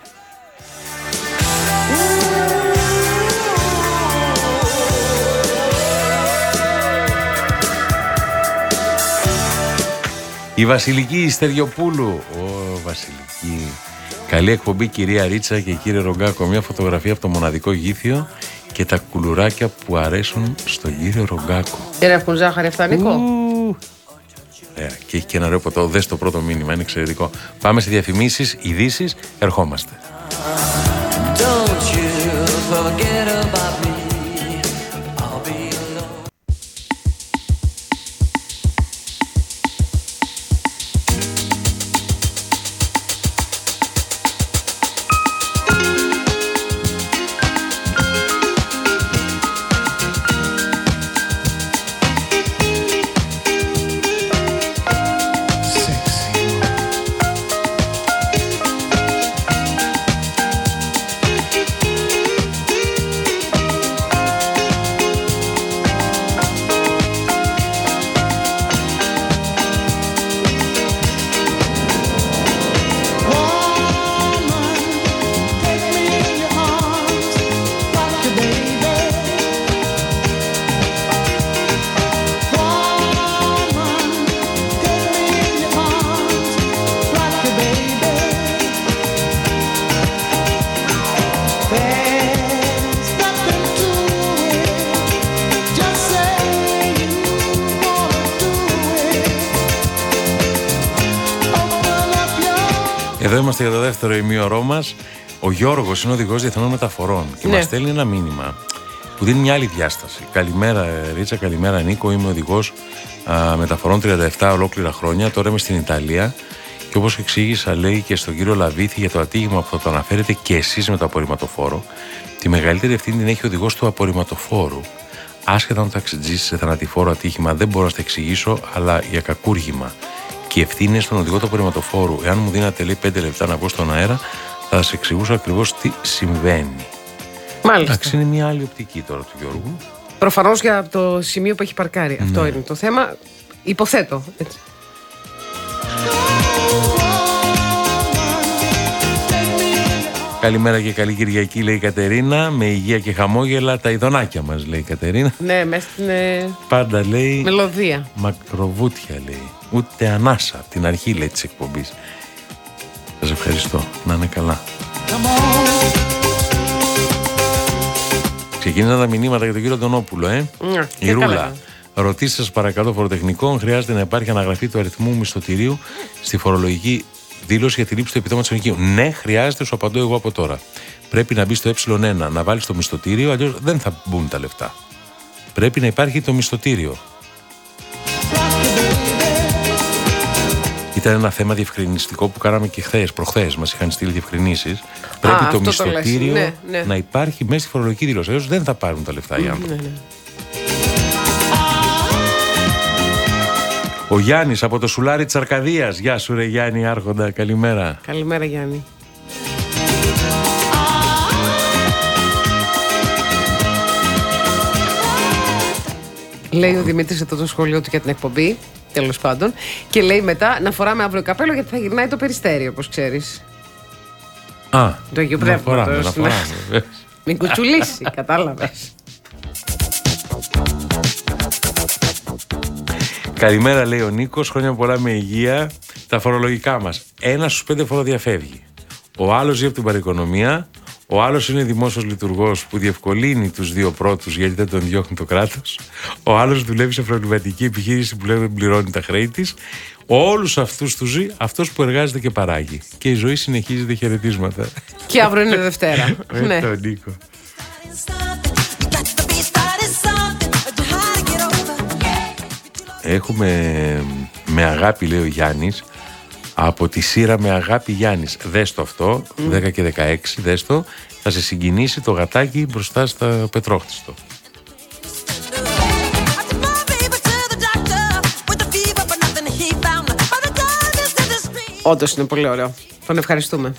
Η Βασιλική Στεριοπούλου. Ω, Βασιλική. Καλή εκπομπή, κυρία Ρίτσα και κύριε Ρογκάκο. Μια φωτογραφία από το μοναδικό γήθιο και τα κουλουράκια που αρέσουν στον κύριο Ρογκάκο. Δεν έχουν ζάχαρη αυτά, Νίκο? Ε, και έχει και ένα ωραίο ποτό. Δες το πρώτο μήνυμα, είναι εξαιρετικό. Πάμε σε διαφημίσεις, ειδήσεις, ερχόμαστε. Don't you forget about me. Εδώ είμαστε για το δεύτερο ημίωρό μας. Ο Γιώργος είναι οδηγός διεθνών μεταφορών και ναι. μας στέλνει ένα μήνυμα που δίνει μια άλλη διάσταση. Καλημέρα Ρίτσα, καλημέρα Νίκο. Είμαι οδηγός α, μεταφορών τριάντα επτά ολόκληρα χρόνια. Τώρα είμαι στην Ιταλία και όπως εξήγησα, λέει και στον κύριο Λαβίθη για το ατύχημα που θα το αναφέρετε και εσείς με το απορριμματοφόρο, τη μεγαλύτερη ευθύνη την έχει ο οδηγός του απορριμματοφόρου. Άσχετα αν το ταξιτζήσει σε θανατηφόρο ατύχημα, δεν μπορώ να στα εξηγήσω, αλλά για κακούργημα. Και η ευθύνη είναι στον οδηγό του απορριμματοφόρου. Εάν μου δίνατε, λέει, πέντε λεπτά να βγω στον αέρα, θα σας εξηγούσα ακριβώς τι συμβαίνει. Μάλιστα. Εντάξει, είναι μια άλλη οπτική τώρα του Γιώργου. Προφανώς για το σημείο που έχει παρκάρει. Ναι. Αυτό είναι το θέμα. Υποθέτω. Έτσι. Καλημέρα και καλή Κυριακή, λέει η Κατερίνα. Με υγεία και χαμόγελα τα ειδονάκια μας, λέει η Κατερίνα. Ναι, μέσα στην ε... πάντα λέει μελωδία. Μακροβούτια, λέει. Ούτε ανάσα από την αρχή, λέει, της εκπομπής. Σας ευχαριστώ. Να είναι καλά. Ξεκίνησαν τα μηνύματα για τον κύριο Αντωνόπουλο, ε. Ναι, η Ρούλα. Ρωτήστε σας παρακαλώ, φοροτεχνικό, χρειάζεται να υπάρχει αναγραφή του αριθμού μισθωτηρίου στη φορολογική δήλωση για τη λήψη του επιδόματος ενοικίου. Ναι, χρειάζεται, σου απαντώ εγώ από τώρα. Πρέπει να μπει στο ε ένα, να βάλει το μισθωτήριο, αλλιώς δεν θα μπουν τα λεφτά. Πρέπει να υπάρχει το μισθωτήριο. Ήταν ένα θέμα διευκρινιστικό που κάναμε και χθες, προχθές. Μας είχαν στείλει διευκρινήσεις. Πρέπει το μισθωτήριο ναι, ναι. να υπάρχει μέσα στη φορολογική δήλωση. Αλλιώς δεν θα πάρουν τα λεφτά οι άνθρωποι. Ναι, ναι. Ο Γιάννης από το Σουλάρι της Αρκαδίας. Γεια σου ρε Γιάννη Άρχοντα, καλημέρα. Καλημέρα Γιάννη. Λέει ο Δημήτρης εδώ το σχόλιο του για την εκπομπή, τέλος πάντων, και λέει μετά να φοράμε αύριο καπέλο γιατί θα γυρνάει το Περιστέρι, όπως ξέρεις. Α, το Αγίου Πνεύματος. Μην κουτσουλήσει, κατάλαβες. Καλημέρα, λέει ο Νίκος. Χρόνια πολλά με υγεία. Τα φορολογικά μας. Ένα στους πέντε φοροδιαφεύγει. Ο άλλος ζει από την παροικονομία. Ο άλλος είναι δημόσιος λειτουργός που διευκολύνει τους δύο πρώτους γιατί δεν τον διώχνει το κράτος. Ο άλλος δουλεύει σε προβληματική επιχείρηση που δεν πληρώνει τα χρέη της. Όλους αυτούς τους ζει αυτός που εργάζεται και παράγει. Και η ζωή συνεχίζεται. Χαιρετίσματα. Και αύριο είναι Δευτέρα. Ναι. Τον Νίκο. Έχουμε με αγάπη, λέει ο Γιάννης, από τη σειρά με αγάπη Γιάννης. Δες το αυτό, mm. δέκα και δεκαέξι, δες το. Θα σε συγκινήσει το γατάκι μπροστά στα Πετρόχτιστο. Όντως είναι πολύ ωραίο. Τον ευχαριστούμε.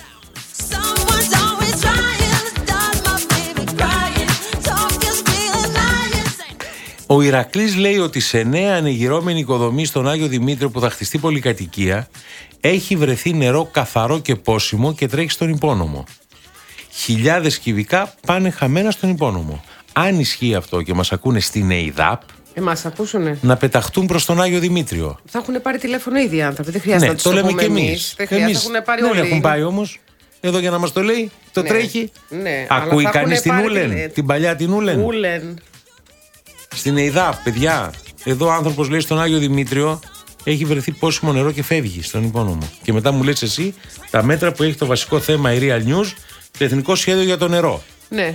Ο Ηρακλής λέει ότι σε νέα ανεγυρώμενη οικοδομή στον Άγιο Δημήτριο που θα χτιστεί πολυκατοικία έχει βρεθεί νερό καθαρό και πόσιμο και τρέχει στον υπόνομο. Χιλιάδες κυβικά πάνε χαμένα στον υπόνομο. Αν ισχύει αυτό και μας ακούνε στην ΕΙΔΑΠ, εμάς ακούσουνε, να πεταχτούν προς τον Άγιο Δημήτριο. Θα έχουν πάρει τηλέφωνο ήδη οι άνθρωποι. Δεν χρειάζεται ναι, να τους το λέμε πούμε και εμείς. Δεν χρειάζεται, έχουν πάρει δεν όλοι. έχουν πάει όμως. Εδώ για να μας το λέει, το ναι, τρέχει. Ναι, ακούει κανείς την Ούλεν, πάρει... την παλιά την Ούλεν. Ούλεν. Στην ΕΙΔΑΠ, παιδιά, εδώ ο άνθρωπος λέει στον Άγιο Δημήτριο έχει βρεθεί πόσιμο νερό και φεύγει στον υπόνομο. Και μετά μου λες εσύ τα μέτρα που έχει το βασικό θέμα η Real News, το Εθνικό Σχέδιο για το Νερό. Ναι.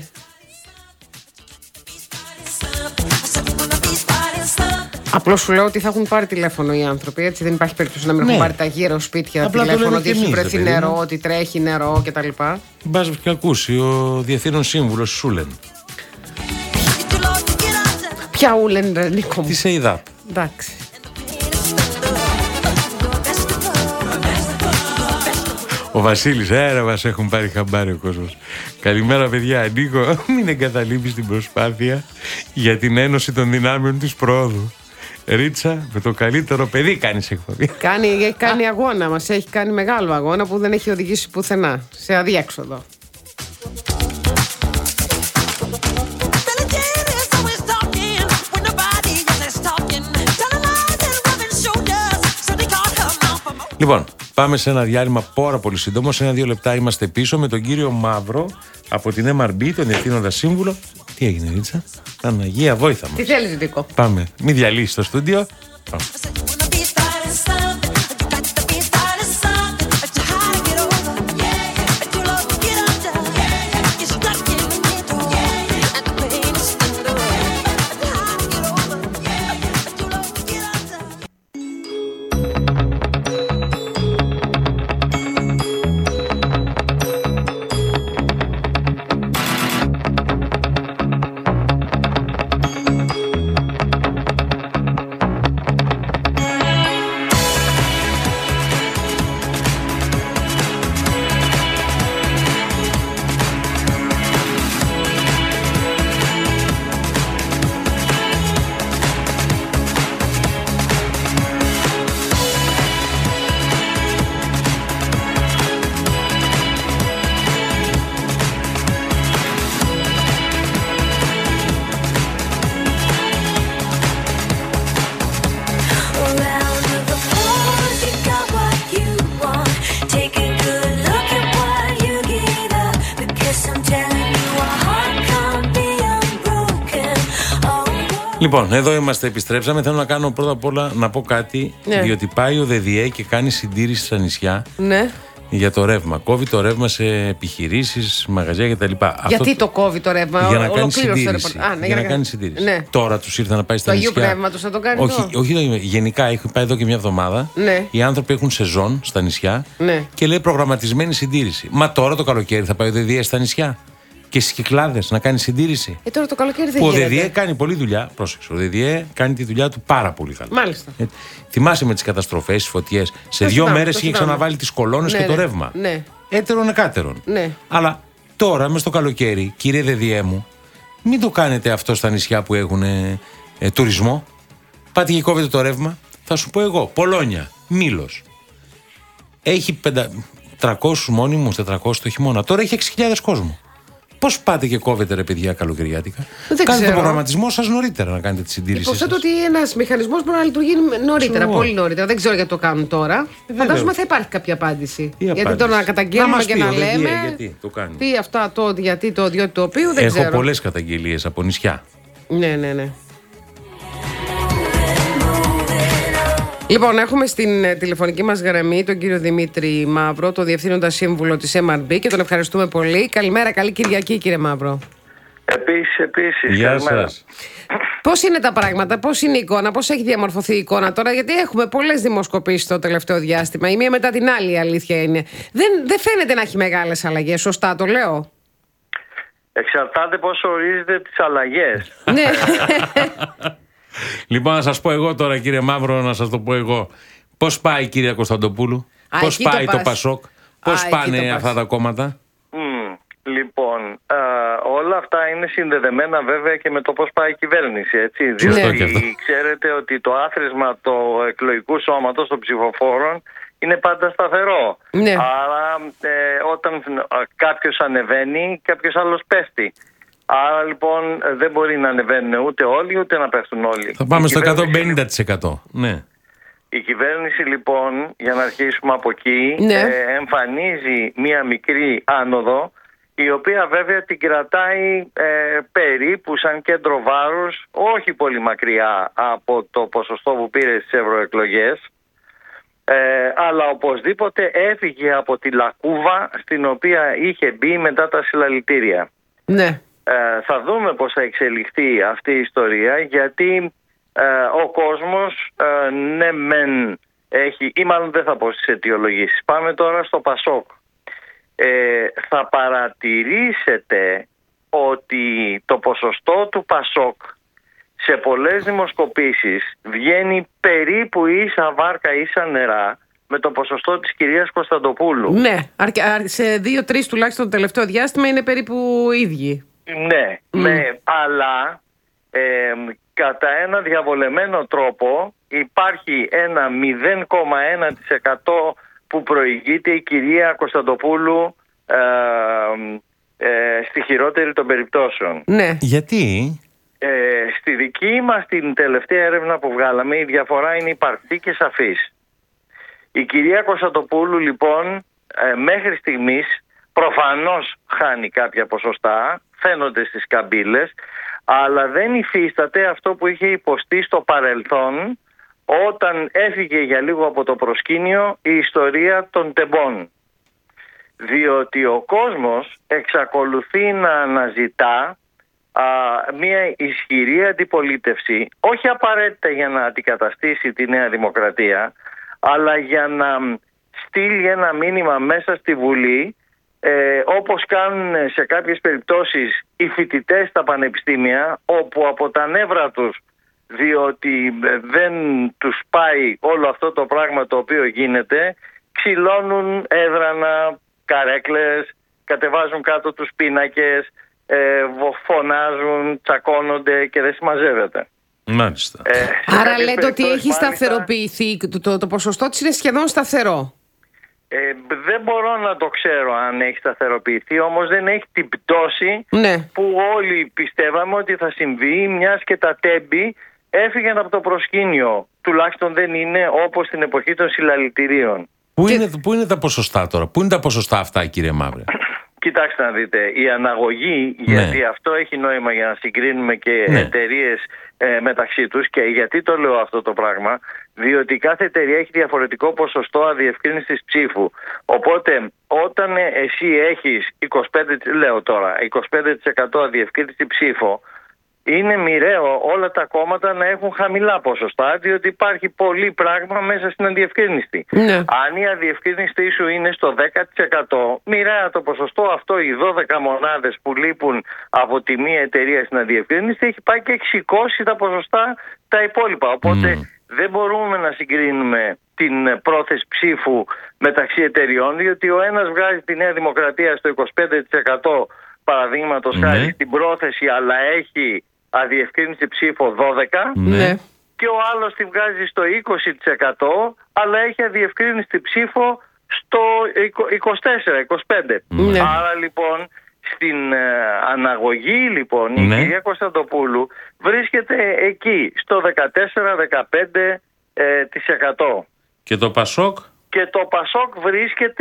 Απλώς σου λέω ότι θα έχουν πάρει τηλέφωνο οι άνθρωποι. Έτσι δεν υπάρχει περίπτωση να μην ναι. έχουν πάρει τα γύρω σπίτια. Απλά τηλέφωνο ότι έχει βρεθεί νερό, παιδί. Ότι τρέχει νερό κτλ. Μπας και ακούσει ο Διευθύνων Σύμβουλος Σούλεν. Ποια Ούλεν, ρε Νίκο μου. Της ΕΙΔΑΠ. Εντάξει. Ο Βασίλης, έρα μας έχουν πάρει χαμπάρι ο κόσμος. Καλημέρα παιδιά, Νίκο, μην εγκαταλείπεις την προσπάθεια για την ένωση των δυνάμεων της πρόοδου. Ρίτσα, με το καλύτερο παιδί κάνεις εκπομπή. Κάνει, κάνει αγώνα, μας έχει κάνει μεγάλο αγώνα που δεν έχει οδηγήσει πουθενά, σε αδιέξοδο. Λοιπόν, πάμε σε ένα διάλειμμα πάρα πολύ σύντομο. Σε ένα-δύο λεπτά είμαστε πίσω με τον κύριο Μαύρο από την εμ αρ μπι, τον Διευθύνοντα Σύμβουλο. Τι έγινε, Ρίτσα? Παναγία, βόηθα μας. Τι θέλεις, Νίκο? Πάμε. Μην διαλύσεις το στούντιο. Πάμε. Λοιπόν, εδώ είμαστε, επιστρέψαμε. Θέλω να κάνω πρώτα απ' όλα να πω κάτι. Ναι. Διότι πάει ο ΔΔΕ και κάνει συντήρηση στα νησιά. Ναι. Για το ρεύμα. Κόβει το ρεύμα σε επιχειρήσεις, μαγαζιά κτλ. Γιατί αυτό... το κόβει το ρεύμα, για να κάνει συντήρηση. Α, ναι, για να κάνει συντήρηση. Ναι. Τώρα τους ήρθε να πάει στα το νησιά. Το Αγίου Πνεύματος να το κάνει. Όχι, όχι, γενικά έχει πάει εδώ και μια εβδομάδα. Ναι. Οι άνθρωποι έχουν σεζόν στα νησιά. Ναι. Και λέει προγραμματισμένη συντήρηση. Μα τώρα το καλοκαίρι θα πάει ο ΔΔΕ στα νησιά. Και στις Κυκλάδες να κάνει συντήρηση. Ε, τώρα το καλοκαίρι δεν ο γίνεται. ΔΔΕ κάνει πολλή δουλειά. Πρόσεξε. Ο ΔΔΕ κάνει τη δουλειά του πάρα πολύ καλά. Μάλιστα. Ε, θυμάσαι με τις καταστροφές, τις φωτιές. Σε το δύο θυμάμαι, μέρες είχε ξαναβάλει τις κολόνες ναι, και το ναι, ρεύμα. Ναι. Έτερον εκάτερον. Ναι. Αλλά τώρα, μες στο καλοκαίρι, κύριε ΔΔΕ μου, μην το κάνετε αυτό στα νησιά που έχουν ε, ε, τουρισμό. Πάτε και κόβετε το ρεύμα. Θα σου πω εγώ. Πολόνια, Μήλος. Έχει πεντα... τριακόσιους μόνιμους, τετρακόσιους το χειμώνα. Τώρα έχει έξι χιλιάδες κόσμο. Πώς πάτε και κόβετε, ρε παιδιά, καλοκαιριάτικα? Δεν Κάνετε ξέρω. τον προγραμματισμό σας νωρίτερα να κάνετε τη συντήρηση. Υποθέτω σας. ότι ένας μηχανισμός μπορεί να λειτουργεί νωρίτερα, Ξέρω. πολύ νωρίτερα. Δεν ξέρω γιατί το κάνουν τώρα. βέβαια. Φαντάζομαι θα υπάρχει κάποια απάντηση. Τι Γιατί απάντηση? τώρα να καταγγέλνουμε μας και πει να ο Λεβιέ, λέμε. γιατί το κάνει. Τι αυτά, το γιατί, το διότι, το οποίο δεν Έχω ξέρω. πολλές καταγγελίες από νησιά. Ναι, ναι, ναι. Λοιπόν, έχουμε στην ε, τηλεφωνική μας γραμμή τον κύριο Δημήτρη Μαύρο, το Διευθύνοντα Σύμβουλο της εμ αρ μπι, και τον ευχαριστούμε πολύ. Καλημέρα, καλή Κυριακή, κύριε Μαύρο. Επίσης, επίσης. Γεια καλημέρα. σας. Πώς είναι τα πράγματα, πώς είναι η εικόνα, πώς έχει διαμορφωθεί η εικόνα τώρα, γιατί έχουμε πολλές δημοσκοπήσεις το τελευταίο διάστημα. Η μία μετά την άλλη, η αλήθεια είναι. Δεν, δεν φαίνεται να έχει μεγάλες αλλαγές, σωστά το λέω? Εξαρτάται πώς ορίζετε τις αλλαγές. Ναι. Λοιπόν, να σας πω εγώ τώρα, κύριε Μαύρο, να σας το πω εγώ. Πώς πάει, κυρία Κωνσταντοπούλου? Α, Πώς εκεί το πάει το, πας. Πασόκ? Α, Πώς εκεί πάνε το πας. αυτά τα κόμματα? Μμ, λοιπόν, α, όλα αυτά είναι συνδεδεμένα βέβαια και με το πώς πάει η κυβέρνηση, έτσι. Σωστό Διότι και αυτό. ξέρετε ότι το άθροισμα του εκλογικού σώματος των ψηφοφόρων είναι πάντα σταθερό. Ναι. Άρα ε, όταν α, κάποιος ανεβαίνει, κάποιος άλλος πέφτει. Άρα λοιπόν δεν μπορεί να ανεβαίνουν ούτε όλοι ούτε να πέφτουν όλοι. Θα πάμε Η στο κυβέρνηση- εκατόν πενήντα τοις εκατό. Ναι. Η κυβέρνηση λοιπόν, για να αρχίσουμε από εκεί, Ναι. ε, εμφανίζει μία μικρή άνοδο, η οποία βέβαια την κρατάει ε, περίπου σαν κέντρο βάρους, όχι πολύ μακριά από το ποσοστό που πήρε στις ευρωεκλογές, ε, αλλά οπωσδήποτε έφυγε από τη λακκούβα στην οποία είχε μπει μετά τα συλλαλητήρια. Ναι. Ε, θα δούμε πώς θα εξελιχθεί αυτή η ιστορία, γιατί ε, ο κόσμος ε, ναι μεν έχει, ή μάλλον δεν θα πω στις αιτιολογήσεις. Πάμε τώρα στο Πασόκ. Ε, θα παρατηρήσετε ότι το ποσοστό του Πασόκ σε πολλές δημοσκοπήσεις βγαίνει περίπου ίσα βάρκα ίσα νερά με το ποσοστό της κυρίας Κωνσταντοπούλου. Ναι, αρκε- αρ- σε δύο-τρεις τουλάχιστον το τελευταίο διάστημα είναι περίπου ίδιοι. Ναι, με, αλλά ε, κατά ένα διαβολεμένο τρόπο υπάρχει ένα μηδέν κόμμα ένα τοις εκατό που προηγείται η κυρία Κωνσταντοπούλου ε, ε, στη χειρότερη των περιπτώσεων. Ναι. Γιατί? Ε, στη δική μας την τελευταία έρευνα που βγάλαμε η διαφορά είναι υπαρκτή και σαφής. Η κυρία Κωνσταντοπούλου λοιπόν ε, μέχρι στιγμής προφανώς χάνει κάποια ποσοστά, φαίνονται στις καμπύλες, αλλά δεν υφίσταται αυτό που είχε υποστεί στο παρελθόν όταν έφυγε για λίγο από το προσκήνιο η ιστορία των τεμπών. Διότι ο κόσμος εξακολουθεί να αναζητά α, μια ισχυρή αντιπολίτευση, όχι απαραίτητα για να αντικαταστήσει τη Νέα Δημοκρατία, αλλά για να στείλει ένα μήνυμα μέσα στη Βουλή, ε, όπως κάνουν σε κάποιες περιπτώσεις οι φοιτητές στα πανεπιστήμια, όπου από τα νεύρα τους, διότι δεν τους πάει όλο αυτό το πράγμα το οποίο γίνεται, ξυλώνουν έδρανα, καρέκλες, κατεβάζουν κάτω τους πίνακες, ε, φωνάζουν, τσακώνονται και δεν συμμαζεύεται. Μάλιστα. Ε, σε Άρα κάποιες λέτε ότι περιπτώσεις, έχει μάλιστα, σταθεροποιηθεί, το, το, το ποσοστό της είναι σχεδόν σταθερό. Ε, δεν μπορώ να το ξέρω αν έχει σταθεροποιηθεί, όμως δεν έχει την πτώση Ναι. που όλοι πιστεύαμε ότι θα συμβεί, μιας και τα τέμπη έφυγαν από το προσκήνιο. Τουλάχιστον δεν είναι όπως στην εποχή των συλλαλητηρίων. Πού, Και- είναι, πού είναι τα ποσοστά τώρα? Πού είναι τα ποσοστά αυτά, κύριε Μαύρε? Κοιτάξτε να δείτε, η αναγωγή, Ναι. γιατί αυτό έχει νόημα για να συγκρίνουμε και Ναι. εταιρείες ε, μεταξύ τους, και γιατί το λέω αυτό το πράγμα, διότι κάθε εταιρεία έχει διαφορετικό ποσοστό αδιευκρίνησης ψήφου. Οπότε όταν ε, εσύ έχεις είκοσι πέντε, λέω τώρα, είκοσι πέντε τοις εκατό αδιευκρίνηση ψήφο, είναι μοιραίο όλα τα κόμματα να έχουν χαμηλά ποσοστά, διότι υπάρχει πολύ πράγμα μέσα στην αδιευκρίνηστη. Ναι. Αν η αδιευκρίνηστη σου είναι στο δέκα τοις εκατό, μοιραία το ποσοστό αυτό, οι δώδεκα μονάδες που λείπουν από τη μία εταιρεία στην αδιευκρίνηστη, έχει πάει και έχει σηκώσει τα ποσοστά τα υπόλοιπα. Οπότε Mm. δεν μπορούμε να συγκρίνουμε την πρόθεση ψήφου μεταξύ εταιριών, διότι ο ένας βγάζει τη Νέα Δημοκρατία στο είκοσι πέντε τοις εκατό παραδείγματος Ναι. χάρη στην πρόθεση, αλλά έχει αδιευκρίνηση ψήφο δώδεκα, Ναι. και ο άλλος τη βγάζει στο είκοσι τοις εκατό, αλλά έχει αδιευκρίνηστη ψήφο στο είκοσι τέσσερα είκοσι πέντε. Ναι. Άρα λοιπόν στην ε, αναγωγή λοιπόν η Ναι. κυρία Κωνσταντοπούλου βρίσκεται εκεί στο δεκατέσσερα με δεκαπέντε τοις εκατό. Και το Πασόκ. Και το Πασόκ βρίσκεται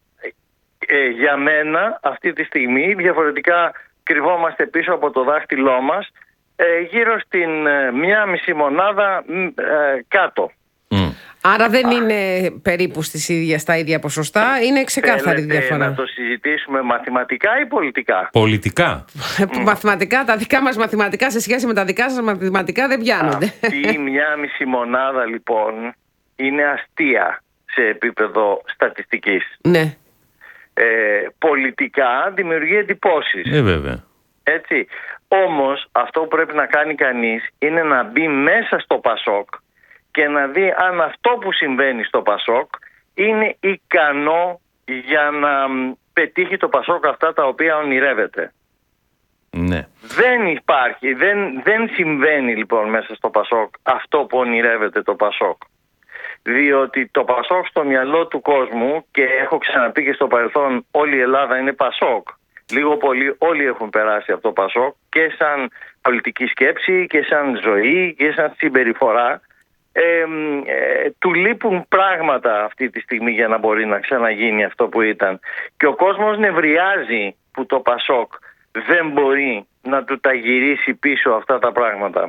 ε, για μένα αυτή τη στιγμή, διαφορετικά κρυβόμαστε πίσω από το δάχτυλό μας, ε, γύρω στην ε, μία μισή μονάδα ε, κάτω. Mm. Άρα δεν είναι περίπου στις ίδια, στα ίδια ποσοστά, είναι ξεκάθαρη Θέλετε διαφορά. να το συζητήσουμε μαθηματικά ή πολιτικά? Πολιτικά. Που μαθηματικά, τα δικά μας μαθηματικά σε σχέση με τα δικά σας μαθηματικά δεν πιάνονται. Αυτή η μία μισή μονάδα λοιπόν είναι αστεία σε επίπεδο στατιστικής. Ναι. Ε, πολιτικά δημιουργεί εντυπώσεις. Ε, βέβαια. Έτσι. Όμως αυτό που πρέπει να κάνει κανείς είναι να μπει μέσα στο Πασόκ και να δει αν αυτό που συμβαίνει στο Πασόκ είναι ικανό για να μ, πετύχει το Πασόκ αυτά τα οποία ονειρεύεται. Ναι. Δεν υπάρχει, δεν, δεν συμβαίνει λοιπόν μέσα στο Πασόκ αυτό που ονειρεύεται το Πασόκ. Διότι το Πασόκ στο μυαλό του κόσμου, και έχω ξαναπεί και στο παρελθόν, όλη η Ελλάδα είναι Πασόκ. Λίγο πολύ όλοι έχουν περάσει από το Πασόκ και σαν πολιτική σκέψη και σαν ζωή και σαν συμπεριφορά. Ε, ε, του λείπουν πράγματα αυτή τη στιγμή για να μπορεί να ξαναγίνει αυτό που ήταν. Και ο κόσμος νευριάζει που το Πασόκ δεν μπορεί να του τα γυρίσει πίσω αυτά τα πράγματα.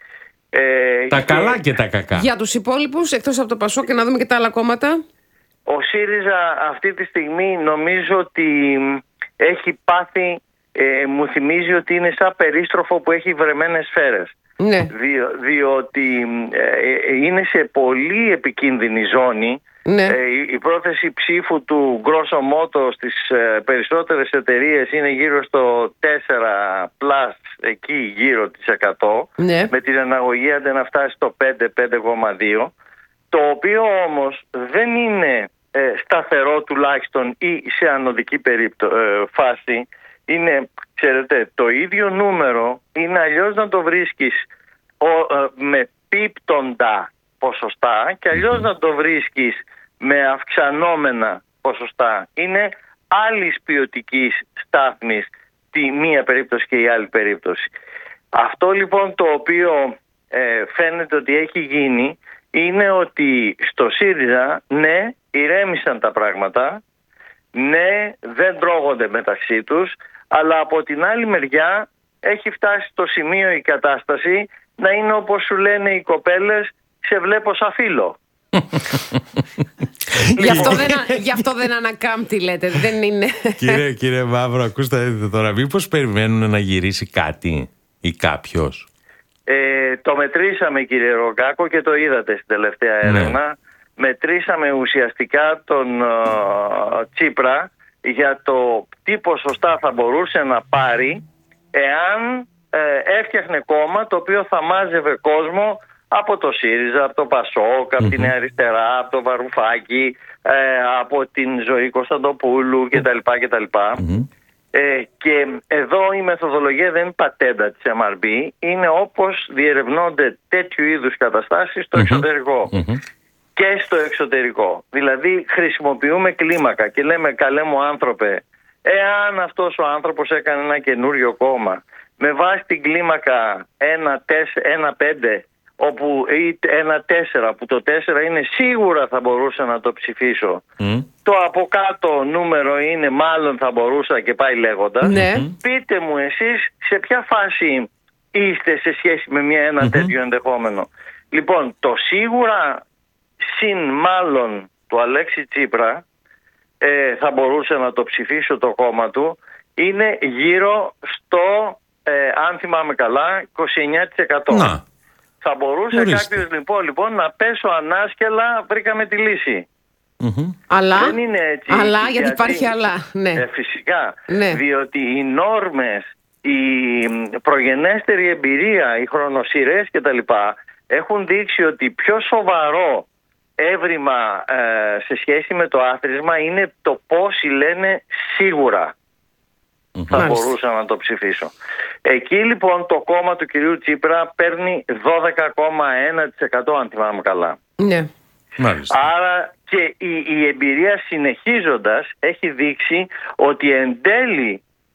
Ε, Τα και καλά και τα κακά. Για τους υπόλοιπους, εκτός από το Πασόκ, και να δούμε και τα άλλα κόμματα. Ο ΣΥΡΙΖΑ αυτή τη στιγμή νομίζω ότι έχει πάθει, ε, μου θυμίζει ότι είναι σαν περίστροφο που έχει βρεμένες σφαίρες. Ναι. Διο, διότι ε, είναι σε πολύ επικίνδυνη ζώνη. Ναι. Ε, η, η πρόθεση ψήφου του grosso modo στις ε, περισσότερες εταιρείες είναι γύρω στο τέσσερα plus, εκεί γύρω της εκατό, Ναι. με την αναγωγή αντί να φτάσει στο πέντε με πέντε κόμμα δύο, το οποίο όμως δεν είναι ε, σταθερό τουλάχιστον ή σε ανωδική περίπτω, ε, φάση. Είναι, ξέρετε, το ίδιο νούμερο είναι αλλιώς να το βρίσκεις ο, ε, με πίπτοντα ποσοστά και αλλιώς να το βρίσκεις με αυξανόμενα ποσοστά. Είναι άλλης ποιοτικής στάθμης τη μία περίπτωση και η άλλη περίπτωση. Αυτό λοιπόν το οποίο ε, φαίνεται ότι έχει γίνει είναι ότι στο ΣΥΡΙΖΑ, ναι, ηρέμησαν τα πράγματα, ναι, δεν τρώγονται μεταξύ τους, αλλά από την άλλη μεριά έχει φτάσει στο σημείο η κατάσταση να είναι όπως σου λένε οι κοπέλες, σε βλέπω σαν φίλο. Γι' αυτό δεν, γι' αυτό δεν ανακάμπτει, λέτε. Δεν είναι. Κύριε, κύριε Μαύρο, ακούστε δείτε τώρα. Μήπως περιμένουν να γυρίσει κάτι ή κάποιος? Ε, το μετρήσαμε, κύριε Ρογκάκο, και το είδατε στην τελευταία έρευνα. Ναι. Μετρήσαμε ουσιαστικά τον uh, Τσίπρα για το τι ποσοστά θα μπορούσε να πάρει εάν ε, έφτιαχνε κόμμα το οποίο θα μάζευε κόσμο από το ΣΥΡΙΖΑ, από το Πασόκ, από mm-hmm. την Αριστερά, από το Βαρουφάκη, ε, από την Ζωή Κωνσταντοπούλου κτλ. κτλ. Mm-hmm. Ε, και εδώ η μεθοδολογία δεν είναι πατέντα της εμ αρ μπι, είναι όπως διερευνώνται τέτοιου είδους καταστάσεις στο mm-hmm. εξωτερικό. Mm-hmm. Και στο εξωτερικό. Δηλαδή χρησιμοποιούμε κλίμακα και λέμε, καλέ μου άνθρωπε, εάν αυτός ο άνθρωπος έκανε ένα καινούριο κόμμα με βάση την κλίμακα ένα πέντε όπου ή ένα τέσσερα, που το τέσσερα είναι σίγουρα θα μπορούσα να το ψηφίσω, mm. το από κάτω νούμερο είναι μάλλον θα μπορούσα και πάει λέγοντας, mm-hmm. πείτε μου εσείς σε ποια φάση είστε σε σχέση με μια, ένα mm-hmm. τέτοιο ενδεχόμενο. Λοιπόν, το σίγουρα συν μάλλον του Αλέξη Τσίπρα ε, θα μπορούσε να το ψηφίσω το κόμμα του, είναι γύρω στο, ε, αν θυμάμαι καλά, είκοσι εννέα τοις εκατό. Να. Θα μπορούσε κάποιος λοιπόν, λοιπόν να πέσω ανάσκελα, βρήκαμε τη λύση. Mm-hmm. Αλλά, δεν είναι έτσι, αλλά γιατί, γιατί υπάρχει αλλά. Ναι. Ε, φυσικά. Ναι. Διότι οι νόρμες, η προγενέστερη εμπειρία, οι χρονοσυρές κτλ. Έχουν δείξει ότι πιο σοβαρό έβριμα ε, σε σχέση με το άθροισμα είναι το πόσοι λένε σίγουρα mm-hmm. θα μπορούσα να το ψηφίσω. Εκεί λοιπόν το κόμμα του κυρίου Τσίπρα παίρνει δώδεκα κόμμα ένα τοις εκατό αν θυμάμαι καλά. Ναι. Μάλιστα. Άρα και η, η εμπειρία συνεχίζοντας έχει δείξει ότι εν τέλει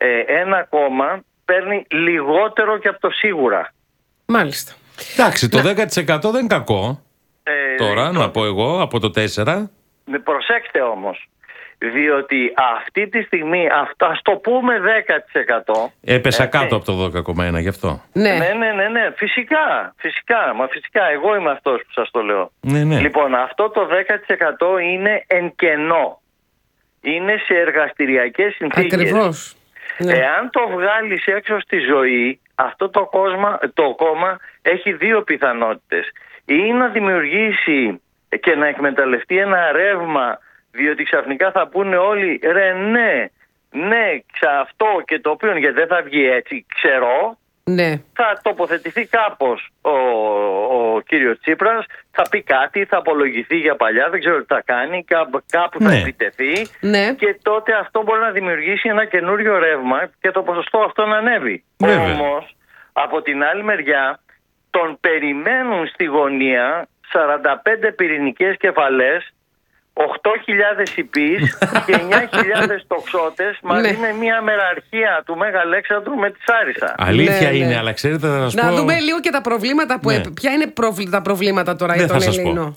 ε, ένα κόμμα παίρνει λιγότερο και από το σίγουρα. Μάλιστα. Εντάξει, το δέκα τοις εκατό δεν είναι κακό. Ε, Τώρα, το... να πω εγώ, από το τέσσερα. Προσέξτε όμως, διότι αυτή τη στιγμή, αυτό, ας το πούμε δέκα τοις εκατό. Έπεσα έτσι, κάτω από το δώδεκα κόμμα ένα γι' αυτό. Ναι. ναι, ναι, ναι, ναι, φυσικά, φυσικά, μα φυσικά, εγώ είμαι αυτός που σας το λέω. Ναι, ναι. Λοιπόν, αυτό το δέκα τοις εκατό είναι εν κενό. Είναι σε εργαστηριακές συνθήκες. Ακριβώς. Ναι. Εάν το βγάλεις έξω στη ζωή, αυτό το, κόσμο, το κόμμα έχει δύο πιθανότητες. Ή να δημιουργήσει και να εκμεταλλευτεί ένα ρεύμα, διότι ξαφνικά θα πούνε όλοι, ρε ναι, ναι, ξα αυτό και το οποίο, γιατί δεν θα βγει έτσι, ξέρω, Ναι. θα τοποθετηθεί κάπως ο, ο κύριος Τσίπρας, θα πει κάτι, θα απολογηθεί για παλιά, δεν ξέρω τι θα κάνει, κάπου, κάπου Ναι. θα επιτεθεί, Ναι. και τότε αυτό μπορεί να δημιουργήσει ένα καινούριο ρεύμα και το ποσοστό αυτό να ανέβει. Βέβαια. Όμως, από την άλλη μεριά, τον περιμένουν στη γωνία σαράντα πέντε πυρηνικές κεφαλές, οκτώ χιλιάδες υπείς και εννιά χιλιάδες τοξότες μαζί Ναι. με μια μεραρχία του Μέγα Αλέξανδρου με τη Σάρισα. Αλήθεια Ναι, είναι, ναι. αλλά ξέρετε, θα σας Να πω. δούμε λίγο και τα προβλήματα που. Ναι. επ- Ποια είναι προβλ- τα προβλήματα τώρα Δεν για θα τον σας πω. Ελλήνο.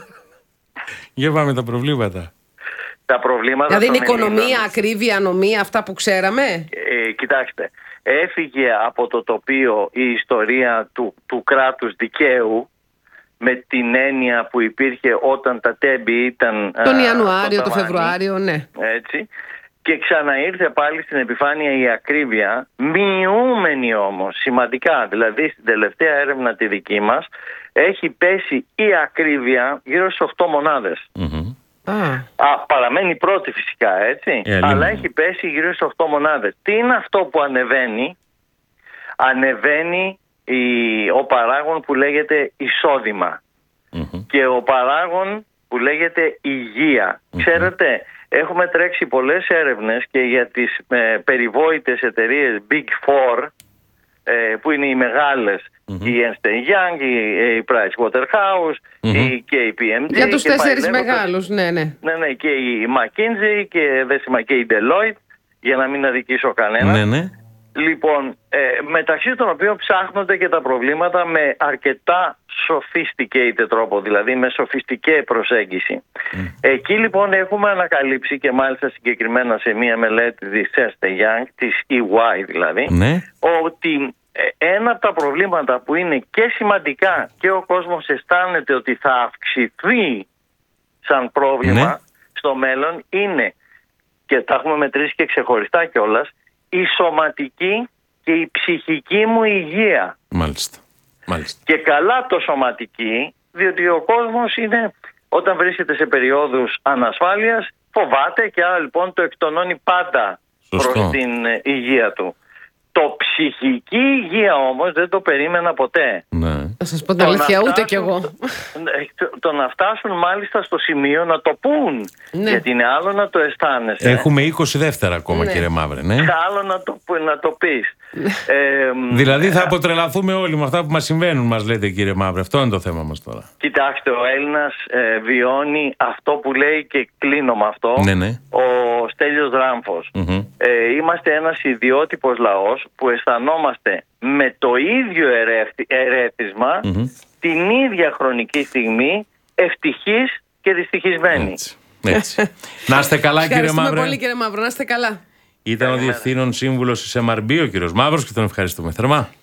Για πάμε τα προβλήματα. Τα προβλήματα Δηλαδή είναι των οικονομία, Ελλήνων, ακρίβεια, ανομία, αυτά που ξέραμε. ε, κοιτάξτε, έφυγε από το τοπίο η ιστορία του, του κράτους δικαίου, με την έννοια που υπήρχε όταν τα τέμπη ήταν Τον α, Ιανουάριο, στο τον ταβάνι, Φεβρουάριο, ναι. έτσι, και ξαναήρθε πάλι στην επιφάνεια η ακρίβεια, μειούμενη όμως σημαντικά. Δηλαδή στην τελευταία έρευνα τη δική μας έχει πέσει η ακρίβεια γύρω στις οκτώ μονάδες. Μμμ. Α, Α, παραμένει πρώτη φυσικά, έτσι, Ε, αλίμονο. αλλά έχει πέσει γύρω στις οκτώ μονάδες. Τι είναι αυτό που ανεβαίνει? Ανεβαίνει η, ο παράγων που λέγεται εισόδημα Μμμ. και ο παράγων που λέγεται υγεία. Ξέρετε, έχουμε τρέξει πολλές έρευνες και για τις ε, περιβόητες εταιρείες Big Four, ε, που είναι οι μεγάλες, η Ernst and Young, η, η Pricewaterhouse, η, και η πι εμ τζι. για τους και πάει τέσσερις λέγοντας. μεγάλους, ναι, ναι. Ναι, ναι, και η McKinsey και δέσιμα και η Deloitte, για να μην αδικήσω κανένα. Ναι, ναι. Λοιπόν, ε, μεταξύ των οποίων ψάχνονται και τα προβλήματα με αρκετά sophisticated τρόπο, δηλαδή με σοφιστική προσέγγιση. Εκεί λοιπόν έχουμε ανακαλύψει, και μάλιστα συγκεκριμένα σε μία μελέτη της Ernst and Young, της ι γουάι δηλαδή, Ναι. ότι ε, ένα από τα προβλήματα που είναι και σημαντικά και ο κόσμος αισθάνεται ότι θα αυξηθεί σαν πρόβλημα Ναι. στο μέλλον είναι, και τα έχουμε μετρήσει και ξεχωριστά κιόλας, η σωματική και η ψυχική μου υγεία. Μάλιστα. Μάλιστα. Και καλά το σωματική, διότι ο κόσμος είναι, όταν βρίσκεται σε περιόδους ανασφάλειας, φοβάται και άρα λοιπόν το εκτονώνει πάντα. Σωστό. Προς την ε, υγεία του. Το ψυχική υγεία όμως δεν το περίμενα ποτέ. Ναι. Θα σας πω την Το αλήθεια, να ούτε κι φτάσουν- εγώ. Το, το να φτάσουν μάλιστα στο σημείο να το πούν. Ναι. Γιατί είναι άλλο να το αισθάνεσαι. Έχουμε είκοσι δεύτερα ακόμα, Ναι. κύριε Μαύρε. Ναι. Και άλλο να το, να το πεις. ε, Δηλαδή θα αποτρελαθούμε όλοι με αυτά που μας συμβαίνουν, μας λέτε, κύριε Μαύρε. Αυτό είναι το θέμα μας τώρα. Κοιτάξτε, ο Έλληνας ε, βιώνει αυτό που λέει, και κλείνω με αυτό, Ναι, ναι. ο Στέλιος Ράμφος. Μμμ. Ε, είμαστε ένας ιδιότυπος λαός που αισθανόμαστε με το ίδιο ερέφτη- ερέθισμα Μμμ. την ίδια χρονική στιγμή ευτυχείς και δυστυχισμένοι. Έτσι. Έτσι. Να είστε καλά, κύριε Ευχαριστούμε Μαύρε. πολύ, κύριε Μαύρο, να είστε καλά. Ήταν ο Διευθύνων Σύμβουλος της εμ αρ μπι, ο κύριος Μαύρος, και τον ευχαριστούμε θερμά.